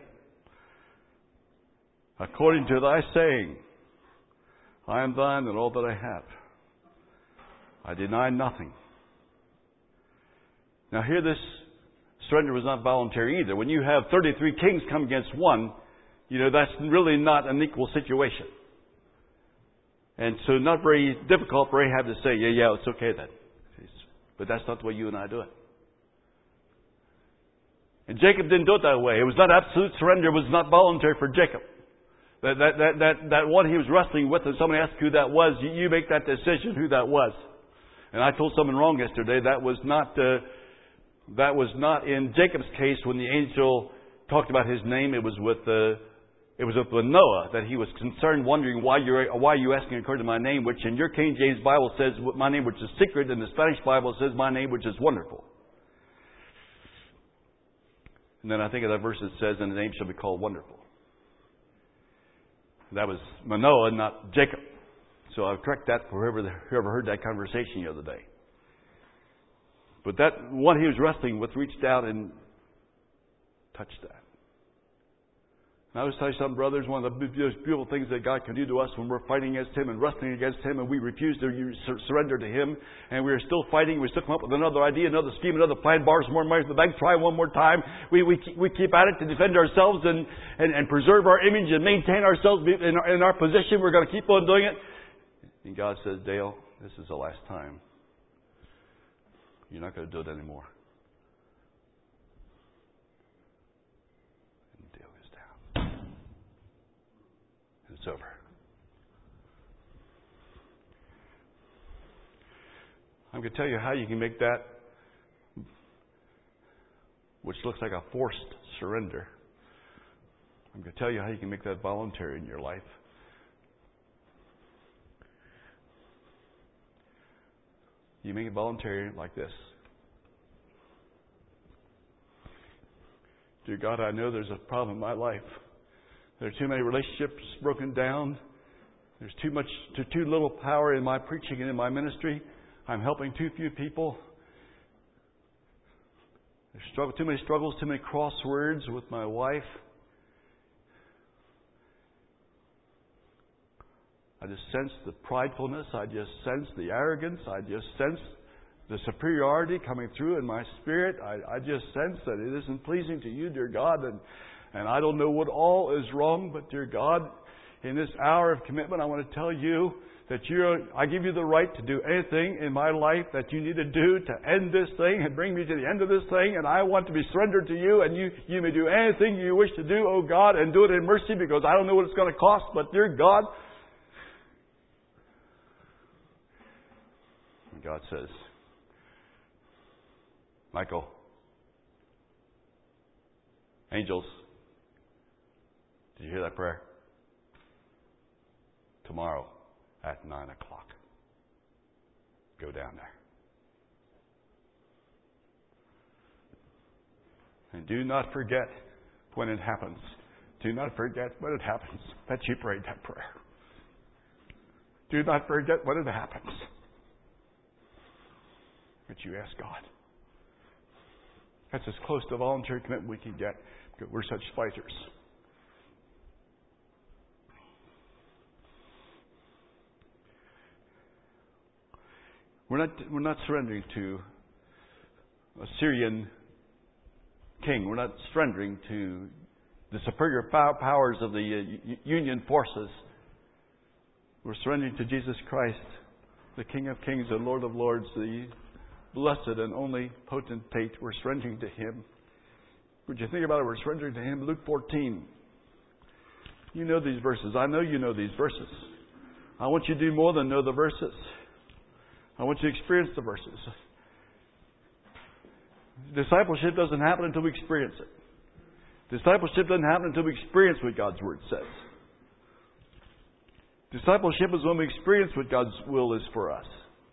according to thy saying, I am thine and all that I have. I deny nothing. Now here, this surrender was not voluntary either. When you have thirty-three kings come against one, you know, that's really not an equal situation. And so not very difficult for Ahab to say, yeah, yeah, it's okay then. But that's not the way you and I do it. And Jacob didn't do it that way. It was not absolute surrender. It was not voluntary for Jacob. That, that, that, that, that one he was wrestling with, and somebody asked who that was, you, you make that decision who that was. And I told someone wrong yesterday. That was not, uh, that was not in Jacob's case when the angel talked about his name. It was with, uh, it was with Noah that he was concerned, wondering why you're, why are you asking according to my name, which in your King James Bible says my name which is secret, and the Spanish Bible says my name which is wonderful. And then I think of that verse that says, and the name shall be called Wonderful. That was Manoah, not Jacob. So I'll correct that for whoever, whoever heard that conversation the other day. But that one he was wrestling with reached out and touched that. And I always tell you something, brothers, one of the most beautiful things that God can do to us when we're fighting against Him and wrestling against Him and we refuse to surrender to Him and we're still fighting, we still come up with another idea, another scheme, another plan, bars more money in the bank, try one more time. We we keep, we keep at it to defend ourselves and, and, and preserve our image and maintain ourselves in our, in our position. We're going to keep on doing it. And God says, Dale, this is the last time. You're not going to do it anymore. It's over. I'm going to tell you how you can make that, which looks like a forced surrender. I'm going to tell you how you can make that voluntary in your life. You make it voluntary like this. Dear God, I know there's a problem in my life. There are too many relationships broken down. There's too much, too, too little power in my preaching and in my ministry. I'm helping too few people. There's struggle, too many struggles, too many crosswords with my wife. I just sense the pridefulness. I just sense the arrogance. I just sense the superiority coming through in my spirit. I, I just sense that it isn't pleasing to you, dear God, and And I don't know what all is wrong, but dear God, in this hour of commitment, I want to tell you that you're, I give you the right to do anything in my life that you need to do to end this thing and bring me to the end of this thing. And I want to be surrendered to you, and you, you may do anything you wish to do, oh God, and do it in mercy because I don't know what it's going to cost, but dear God. And God says, Michael, angels, did you hear that prayer? Tomorrow at nine o'clock. Go down there. And do not forget when it happens. Do not forget when it happens that you prayed that prayer. Do not forget when it happens that you ask God. That's as close to voluntary commitment we can get because we're such fighters. We're not, we're not surrendering to a Syrian king. We're not surrendering to the superior powers of the uh, Union forces. We're surrendering to Jesus Christ, the King of Kings and Lord of Lords, the blessed and only potentate. We're surrendering to Him. Would you think about it? We're surrendering to Him. Luke fourteen. You know these verses. I know you know these verses. I want you to do more than know the verses. I want you to experience the verses. Discipleship doesn't happen until we experience it. Discipleship doesn't happen until we experience what God's Word says. Discipleship is when we experience what God's will is for us.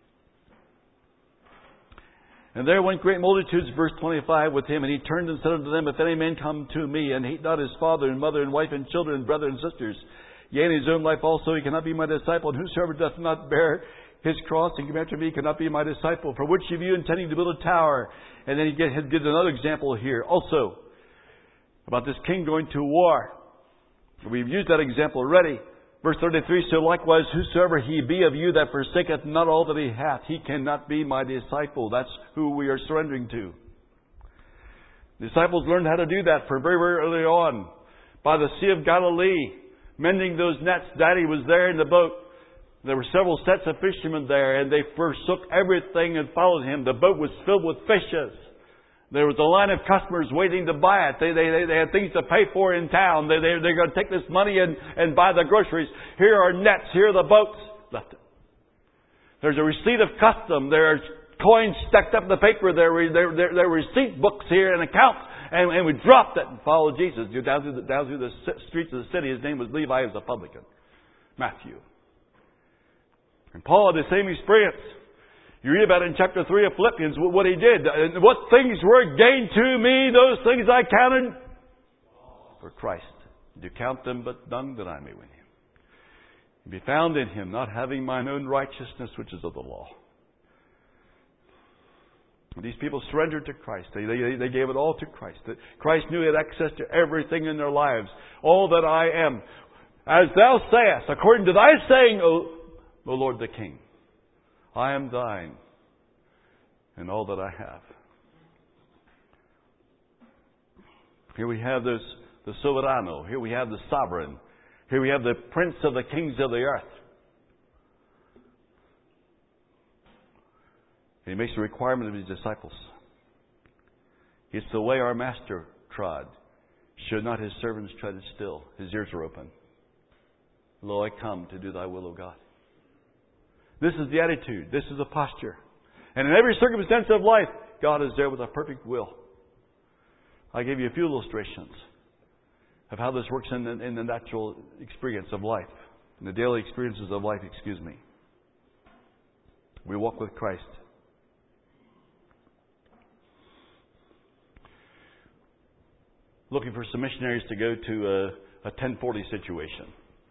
And there went great multitudes, verse twenty-five, with Him, and He turned and said unto them, If any man come to me, and hate not his father and mother and wife and children and brother and sisters, yea, and his own life also, he cannot be my disciple. And whosoever doth not bear his cross and come after me cannot be my disciple. For which of you intending to build a tower? And then he gives another example here also about this king going to war. We've used that example already. Verse thirty-three, So likewise whosoever he be of you that forsaketh not all that he hath, he cannot be my disciple. That's who we are surrendering to. Disciples learned how to do that from very, very early on. By the Sea of Galilee, mending those nets. Daddy was there in the boat. There were several sets of fishermen there, and they forsook everything and followed Him. The boat was filled with fishes. There was a line of customers waiting to buy it. They, they, they, they had things to pay for in town. They, they, they're going to take this money and, and buy the groceries. Here are nets. Here are the boats. Left it. There's a receipt of custom. There are coins stacked up in the paper. There were, there, there, there were receipt books here and accounts. And, and we dropped it and followed Jesus. Down through, the, down through the streets of the city. His name was Levi. He was a publican. Matthew. And Paul had the same experience. You read about it in chapter three of Philippians, what he did. What things were gained to me, those things I counted for Christ. Do count them, but none that I may win Him. And be found in Him, not having mine own righteousness, which is of the law. These people surrendered to Christ. They, they, they gave it all to Christ. That Christ knew He had access to everything in their lives. All that I am, as Thou sayest, according to Thy saying, O, o Lord the King, I am Thine, and all that I have. Here we have this, the Soberano. Here we have the Sovereign. Here we have the Prince of the Kings of the earth. He makes a requirement of His disciples. It's the way our Master trod. Should not His servants tread still? His ears are open. Lo, I come to do Thy will, O God. This is the attitude. This is the posture. And in every circumstance of life, God is there with a perfect will. I gave you a few illustrations of how this works in the, in the natural experience of life, in the daily experiences of life, excuse me. We walk with Christ. Looking for some missionaries to go to a, a ten forty situation.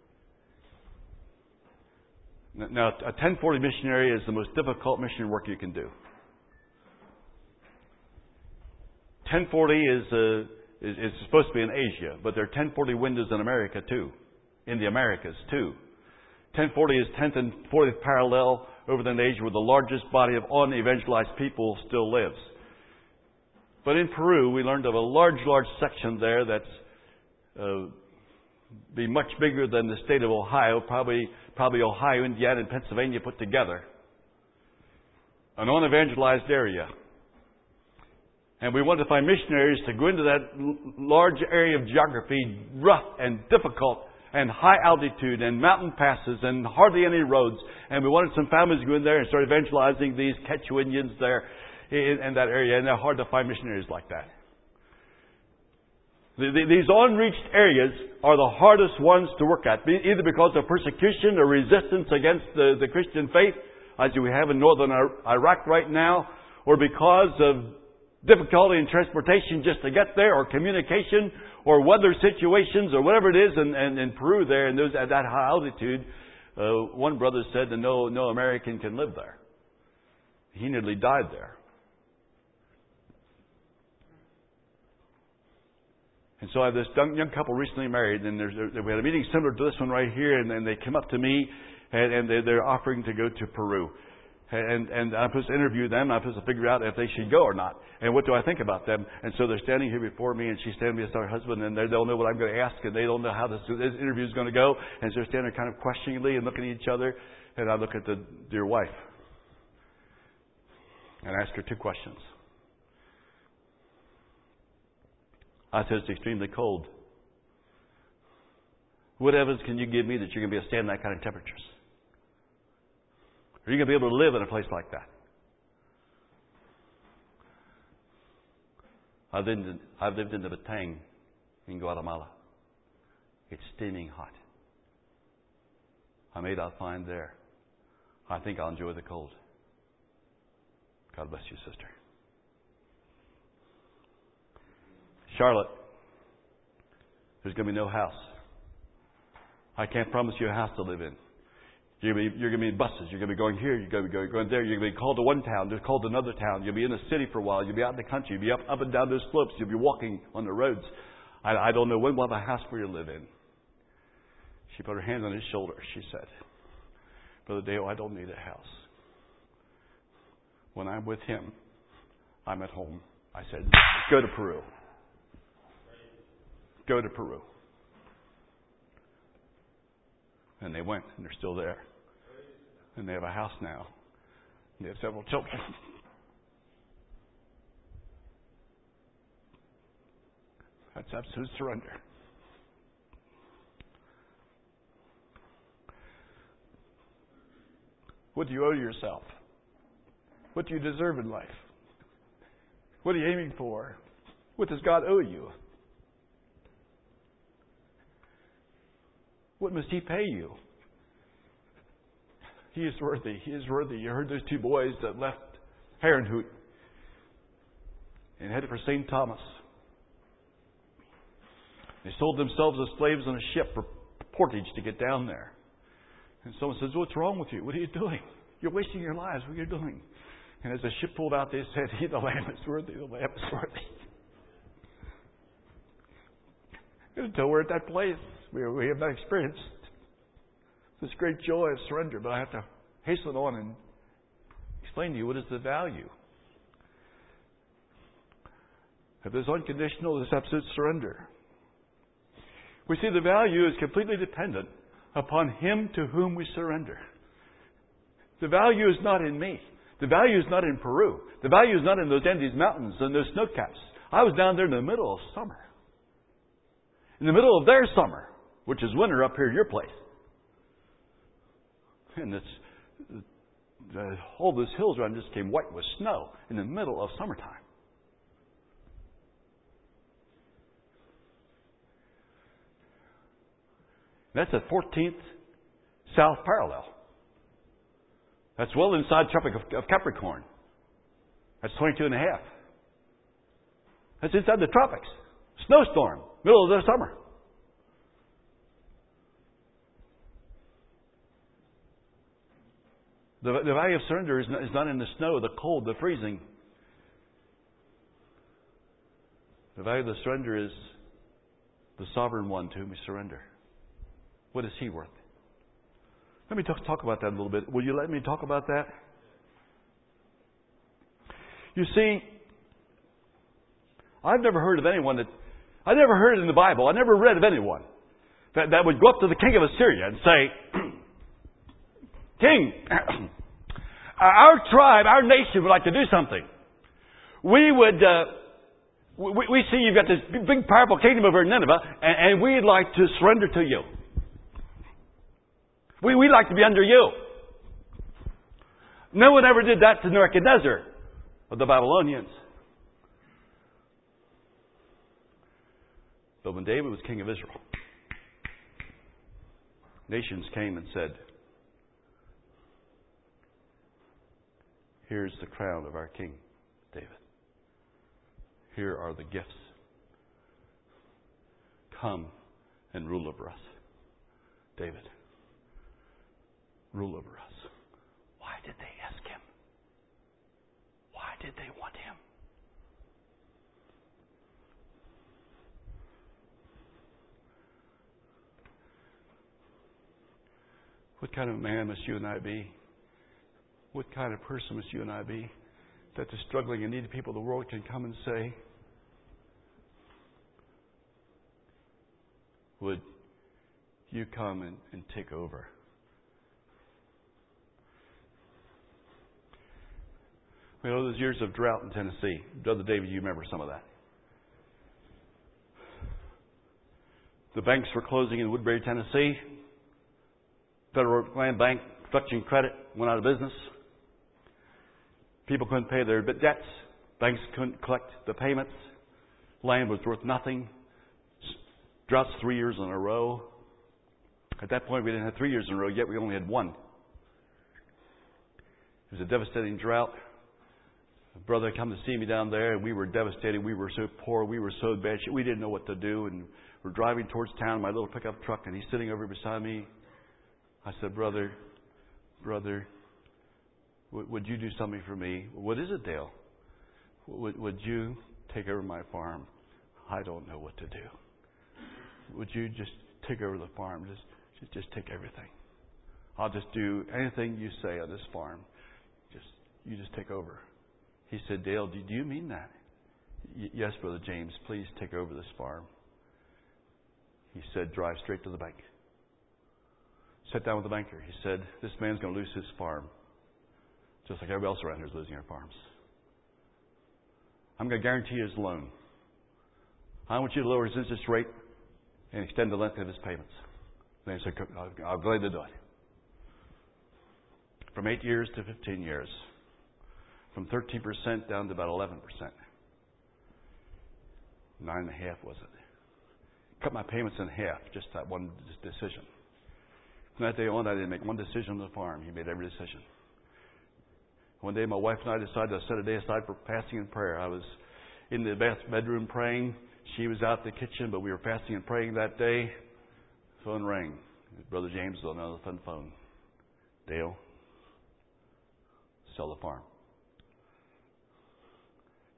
Now, a ten forty missionary is the most difficult missionary work you can do. ten forty is, uh, is, is supposed to be in Asia, but there are ten forty windows in America too, in the Americas too. ten forty is tenth and fortieth parallel over than Asia, where the largest body of unevangelized people still lives. But in Peru, we learned of a large, large section there that's uh, be much bigger than the state of Ohio, probably probably Ohio, Indiana, and Pennsylvania put together. An unevangelized area. And we wanted to find missionaries to go into that l- large area of geography, rough and difficult, and high altitude, and mountain passes, and hardly any roads. And we wanted some families to go in there and start evangelizing these Quechua Indians there in, in that area. And they're hard to find missionaries like that. The, the, these unreached areas are the hardest ones to work at, either because of persecution or resistance against the, the Christian faith, as we have in northern Iraq right now, or because of difficulty in transportation just to get there, or communication, or weather situations, or whatever it is in, in, in Peru there, and those at that high altitude. Uh, one brother said that no, no American can live there. He nearly died there. And so I have this young, young couple recently married, and there's, there, we had a meeting similar to this one right here, and, and they came up to me, and, and they, they're offering to go to Peru. And, and I'm supposed to interview them. I'm supposed to figure out if they should go or not. And what do I think about them? And so they're standing here before me, and she's standing beside her husband, and they don't know what I'm going to ask, and they don't know how this, this interview is going to go. And so they're standing kind of questioningly and looking at each other. And I look at the dear wife and I ask her two questions. I said, it's extremely cold. What evidence can you give me that you're going to be able to stand that kind of temperatures? Are you going to be able to live in a place like that? I've lived in, I've lived in the Batang in Guatemala. It's steaming hot. I may not find there. I think I'll enjoy the cold. God bless you, sister. Charlotte, there's going to be no house. I can't promise you a house to live in. You're going, to be, you're going to be in buses. You're going to be going here. You're going to be going, going there. You're going to be called to one town. You're called to another town. You'll be in the city for a while. You'll be out in the country. You'll be up, up and down those slopes. You'll be walking on the roads. I, I don't know when we'll have a house for you to live in. She put her hand on his shoulder. She said, Brother Dale, I don't need a house. When I'm with him, I'm at home. I said, go to Peru. Go to Peru. And they went, and they're still there. And they have a house now. And they have several children. That's absolute surrender. What do you owe yourself? What do you deserve in life? What are you aiming for? What does God owe you? What must He pay you? He is worthy. He is worthy. You heard those two boys that left Herrnhut and headed for Saint Thomas. They sold themselves as slaves on a ship for portage to get down there. And someone says, what's wrong with you? What are you doing? You're wasting your lives. What are you doing? And as the ship pulled out, they said, "He, the Lamb is worthy, the Lamb is worthy." Until we're at that place, we, we have not experienced this great joy of surrender. But I have to hasten on and explain to you what is the value. If there's unconditional, there's absolute surrender. We see the value is completely dependent upon Him to whom we surrender. The value is not in me. The value is not in Peru. The value is not in those Andes Mountains and those snow caps. I was down there in the middle of summer. In the middle of their summer, which is winter up here in your place. And it's, the, all those hills around just came white with snow in the middle of summertime. That's the fourteenth south parallel. That's well inside the Tropic of Capricorn. That's twenty-two and a half. That's inside the tropics. Snowstorm, middle of the summer. The, the value of surrender is not, is not in the snow, the cold, the freezing. The value of the surrender is the sovereign one to whom we surrender. What is He worth? Let me talk, talk about that a little bit. Will you let me talk about that? You see, I've never heard of anyone that, I never heard it in the Bible, I never read of anyone that, that would go up to the king of Assyria and say, "King, our tribe, our nation would like to do something. We would, uh, we, we see you've got this big, powerful kingdom over in Nineveh, and, and we'd like to surrender to you. We, we'd like to be under you." No one ever did that to Nebuchadnezzar of the Babylonians. But when David was king of Israel, nations came and said, "Here's the crown of our king, David. Here are the gifts. Come and rule over us, David. Rule over us." Why did they ask him? Why did they want him? What kind of man must you and I be? What kind of person must you and I be that the struggling and needy people of the world can come and say, "Would you come and, and take over?" You know, those years of drought in Tennessee. Brother David, you remember some of that. The banks were closing in Woodbury, Tennessee. Federal Land Bank, Fletching Credit, went out of business. People couldn't pay their debts. Banks couldn't collect the payments. Land was worth nothing. Droughts three years in a row. At that point, we didn't have three years in a row, yet we only had one. It was a devastating drought. A brother come to see me down there, and we were devastated. We were so poor. We were so bad. We didn't know what to do. And we're driving towards town in my little pickup truck, and he's sitting over beside me. I said, "Brother, brother, w- would you do something for me?" "What is it, Dale?" Would, would you take over my farm? "I don't know what to do." "Would you just take over the farm? Just, just, just take everything. I'll just do anything you say on this farm. Just, you just take over." He said, "Dale, do, do you mean that?" Y- "Yes, Brother James, please take over this farm." He said, "Drive straight to the bank." Sat down with the banker. He said, "This man's going to lose his farm, just like everybody else around here is losing their farms. I'm going to guarantee his loan. I want you to lower his interest rate and extend the length of his payments." And he said, I'll, I'll gladly do it. From eight years to fifteen years. From thirteen percent down to about eleven percent. Nine and a half, was it? Cut my payments in half, just that one decision. From that day on, I didn't make one decision on the farm. He made every decision. One day, my wife and I decided to set a day aside for fasting and prayer. I was in the bedroom praying. She was out in the kitchen, but we were fasting and praying that day. Phone rang. Brother James was on the phone. "Dale, sell the farm."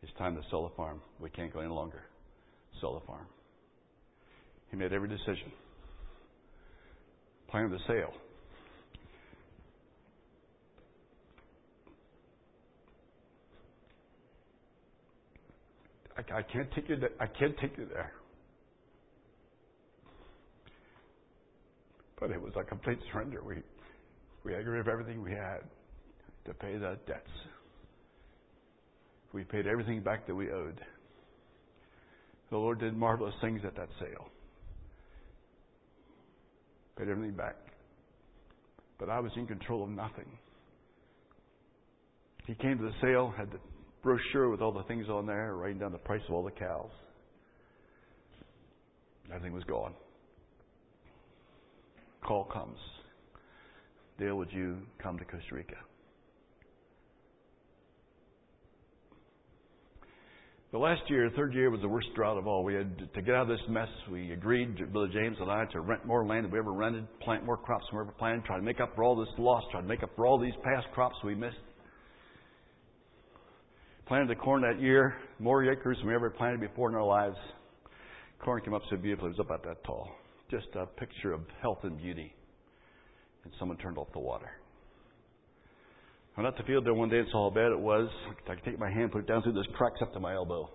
It's time to sell the farm. We can't go any longer. Sell the farm. He made every decision. Plan the sale. I, I can't take you there. I can't take you there. But it was a complete surrender. We we had to give everything we had to pay the debts. We paid everything back that we owed. The Lord did marvelous things at that sale. Paid everything back. But I was in control of nothing. He came to the sale, had the brochure with all the things on there, writing down the price of all the cows. Everything was gone. Call comes. Dale, would you come to Costa Rica? The last year, third year, was the worst drought of all. We had to get out of this mess. We agreed, Brother James and I, to rent more land than we ever rented, plant more crops than we ever planted, try to make up for all this loss, try to make up for all these past crops we missed. Planted the corn that year, more acres than we ever planted before in our lives. Corn came up so beautifully, it was about that tall. Just a picture of health and beauty. And someone turned off the water. I went out to the field there one day and saw how bad it was. I could take my hand, put it down through those cracks up to my elbow.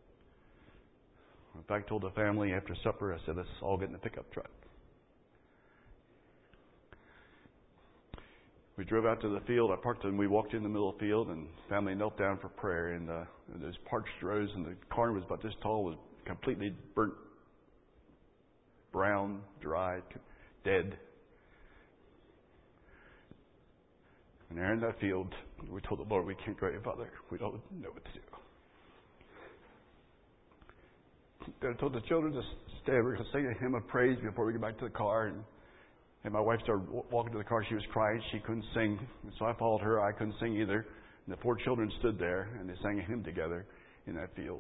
In fact, I told the family after supper, I said, let's all get in the pickup truck. We drove out to the field. I parked and we walked in the middle of the field, and the family knelt down for prayer. And, uh, and those parched rows, and the corn was about this tall, was completely burnt, brown, dry, dead. And there in that field, we told the Lord, we can't go any further. We don't know what to do. Then I told the children to stay. We're going to sing a hymn of praise before we get back to the car. And, and my wife started walking to the car. She was crying. She couldn't sing. And so I followed her. I couldn't sing either. And the four children stood there, and they sang a hymn together in that field.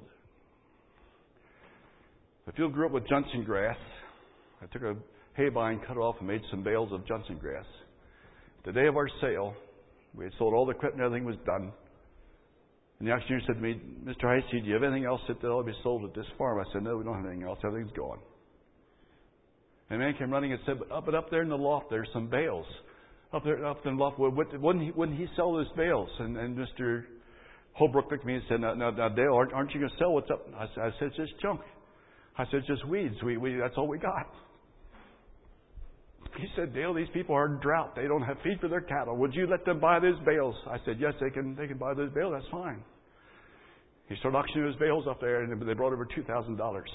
The field grew up with Johnson grass. I took a hay vine, cut it off, and made some bales of Johnson grass. The day of our sale, we had sold all the equipment, everything was done. And the auctioneer said to me, Mister Heisey, do you have anything else that ought to be sold at this farm? I said, no, we don't have anything else. Everything's gone. And the man came running and said, but up, but up there in the loft, there's some bales. Up there, up in the loft, wouldn't he, wouldn't he sell those bales? And, and Mister Holbrook looked at me and said, now, now, now Dale, aren't, aren't you going to sell what's up? I said, I said, it's just junk. I said, it's just weeds. We, we, that's all we got. He said, Dale, these people are in drought. They don't have feed for their cattle. Would you let them buy those bales? I said, yes, they can They can buy those bales. That's fine. He started auctioning those bales up there, and they brought over two thousand dollars.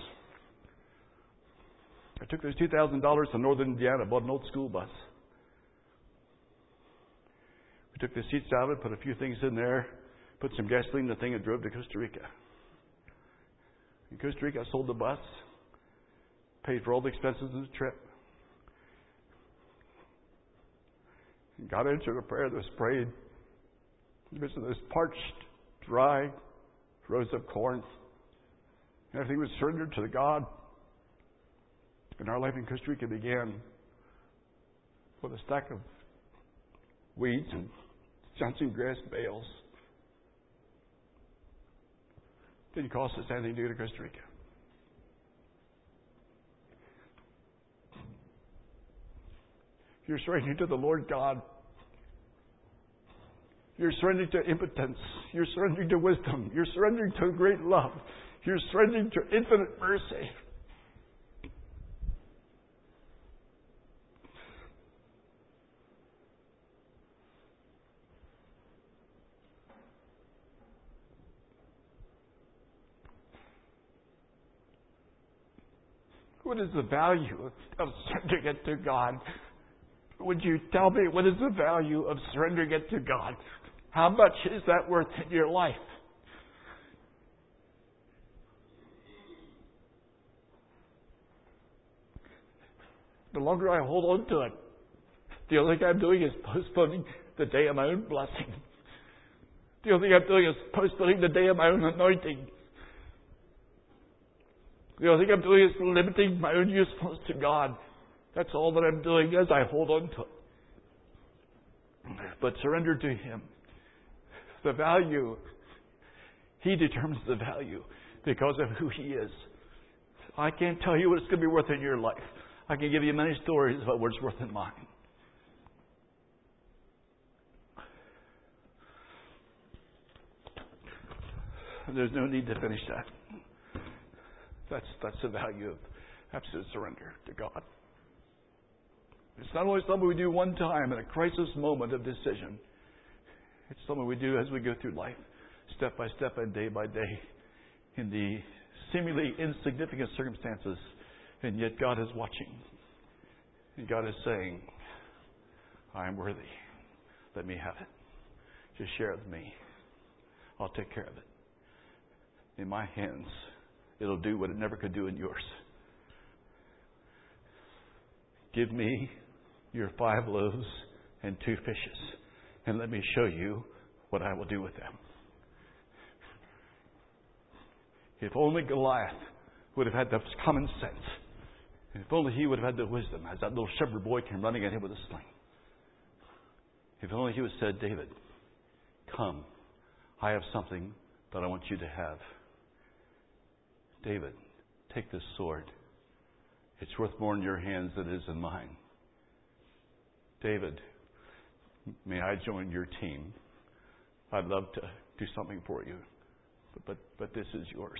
I took those two thousand dollars to northern Indiana, bought an old school bus. We took the seats out of it, put a few things in there, put some gasoline in the thing, and drove to Costa Rica. In Costa Rica, I sold the bus, paid for all the expenses of the trip. God answered a prayer that was prayed in the midst of this parched, dry rows of corn. And everything was surrendered to the God. And our life in Costa Rica began with a stack of weeds and Johnson grass bales. Didn't cost us anything to go to Costa Rica. You're surrendering to the Lord God. You're surrendering to impotence. You're surrendering to wisdom. You're surrendering to great love. You're surrendering to infinite mercy. What is the value of surrendering it to God? Would you tell me what is the value of surrendering it to God? How much is that worth in your life? The longer I hold on to it, the only thing I'm doing is postponing the day of my own blessing. The only thing I'm doing is postponing the day of my own anointing. The only thing I'm doing is limiting my own usefulness to God. That's all that I'm doing as I hold on to it. But surrender to Him. The value He determines the value because of who He is. I can't tell you what it's going to be worth in your life. I can give you many stories about what it's worth in mine. There's no need to finish that. That's that's the value of absolute surrender to God. It's not only something we do one time in a crisis moment of decision. It's something we do as we go through life, step by step and day by day, in the seemingly insignificant circumstances, and yet God is watching. And God is saying, I am worthy. Let me have it. Just share it with me. I'll take care of it. In my hands, it'll do what it never could do in yours. Give me your five loaves and two fishes, and let me show you what I will do with them. If only Goliath would have had the common sense. If only he would have had the wisdom, as that little shepherd boy came running at him with a sling. If only he would have said, David, come, I have something that I want you to have. David, take this sword. It's worth more in your hands than it is in mine. David, may I join your team? I'd love to do something for you, but but, but this is yours.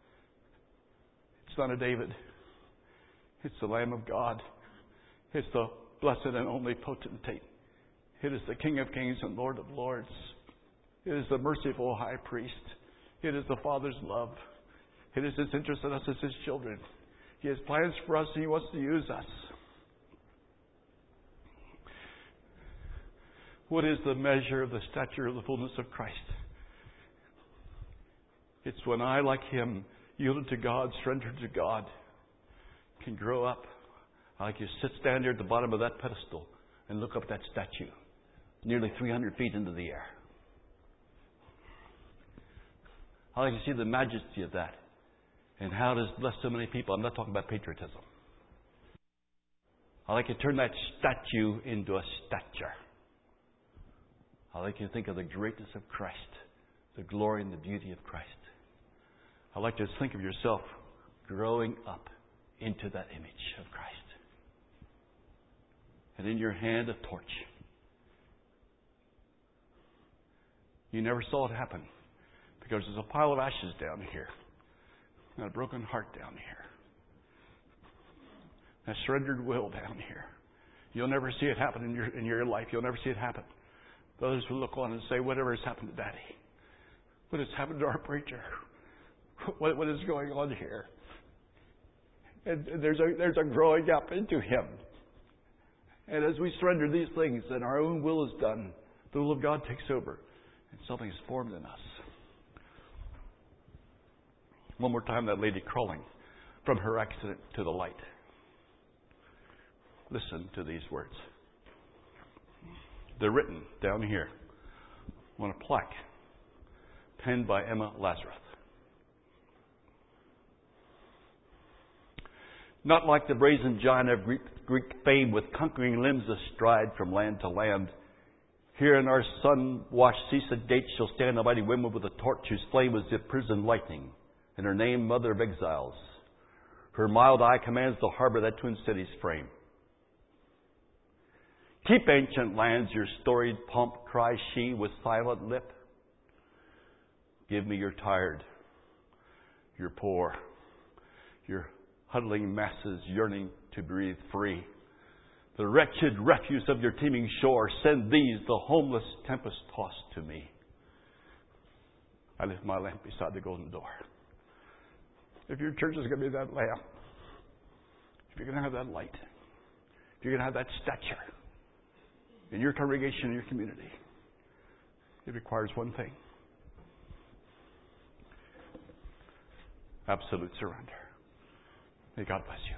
Son of David, it's the Lamb of God. It's the blessed and only potentate. It is the King of kings and Lord of lords. It is the merciful high priest. It is the Father's love. It is His interest in us as His children. He has plans for us and He wants to use us. What is the measure of the stature of the fullness of Christ? It's when I, like Him, yielded to God, surrendered to God, can grow up. I like you sit, stand there at the bottom of that pedestal and look up at that statue, nearly three hundred feet into the air. I like to see the majesty of that and how it has blessed so many people. I'm not talking about patriotism. I like to turn that statue into a stature. I like you to think of the greatness of Christ, the glory and the beauty of Christ. I like to think of yourself growing up into that image of Christ. And in your hand, a torch. You never saw it happen because there's a pile of ashes down here and a broken heart down here, a surrendered will down here. You'll never see it happen in your in your life. You'll never see it happen. Others will look on and say, whatever has happened to Daddy? What has happened to our preacher? What, what is going on here? And there's a, there's a growing up into Him. And as we surrender these things and our own will is done, the will of God takes over and something is formed in us. One more time, that lady crawling from her accident to the light. Listen to these words. They're written down here on a plaque penned by Emma Lazarus. Not like the brazen giant of Greek, Greek fame with conquering limbs astride from land to land. Here in our sun-washed seaside gates shall stand a mighty woman with a torch whose flame is the prison lightning, and her name Mother of Exiles. Her mild eye commands the harbor that twin cities frame. Keep ancient lands your storied pomp, cries she with silent lip. Give me your tired, your poor, your huddling masses yearning to breathe free. The wretched refuse of your teeming shore, send these, the homeless tempest tossed, to me. I lift my lamp beside the golden door. If your church is going to be that lamp, if you're going to have that light, if you're going to have that stature in your congregation, in your community, it requires one thing: absolute surrender. May God bless you.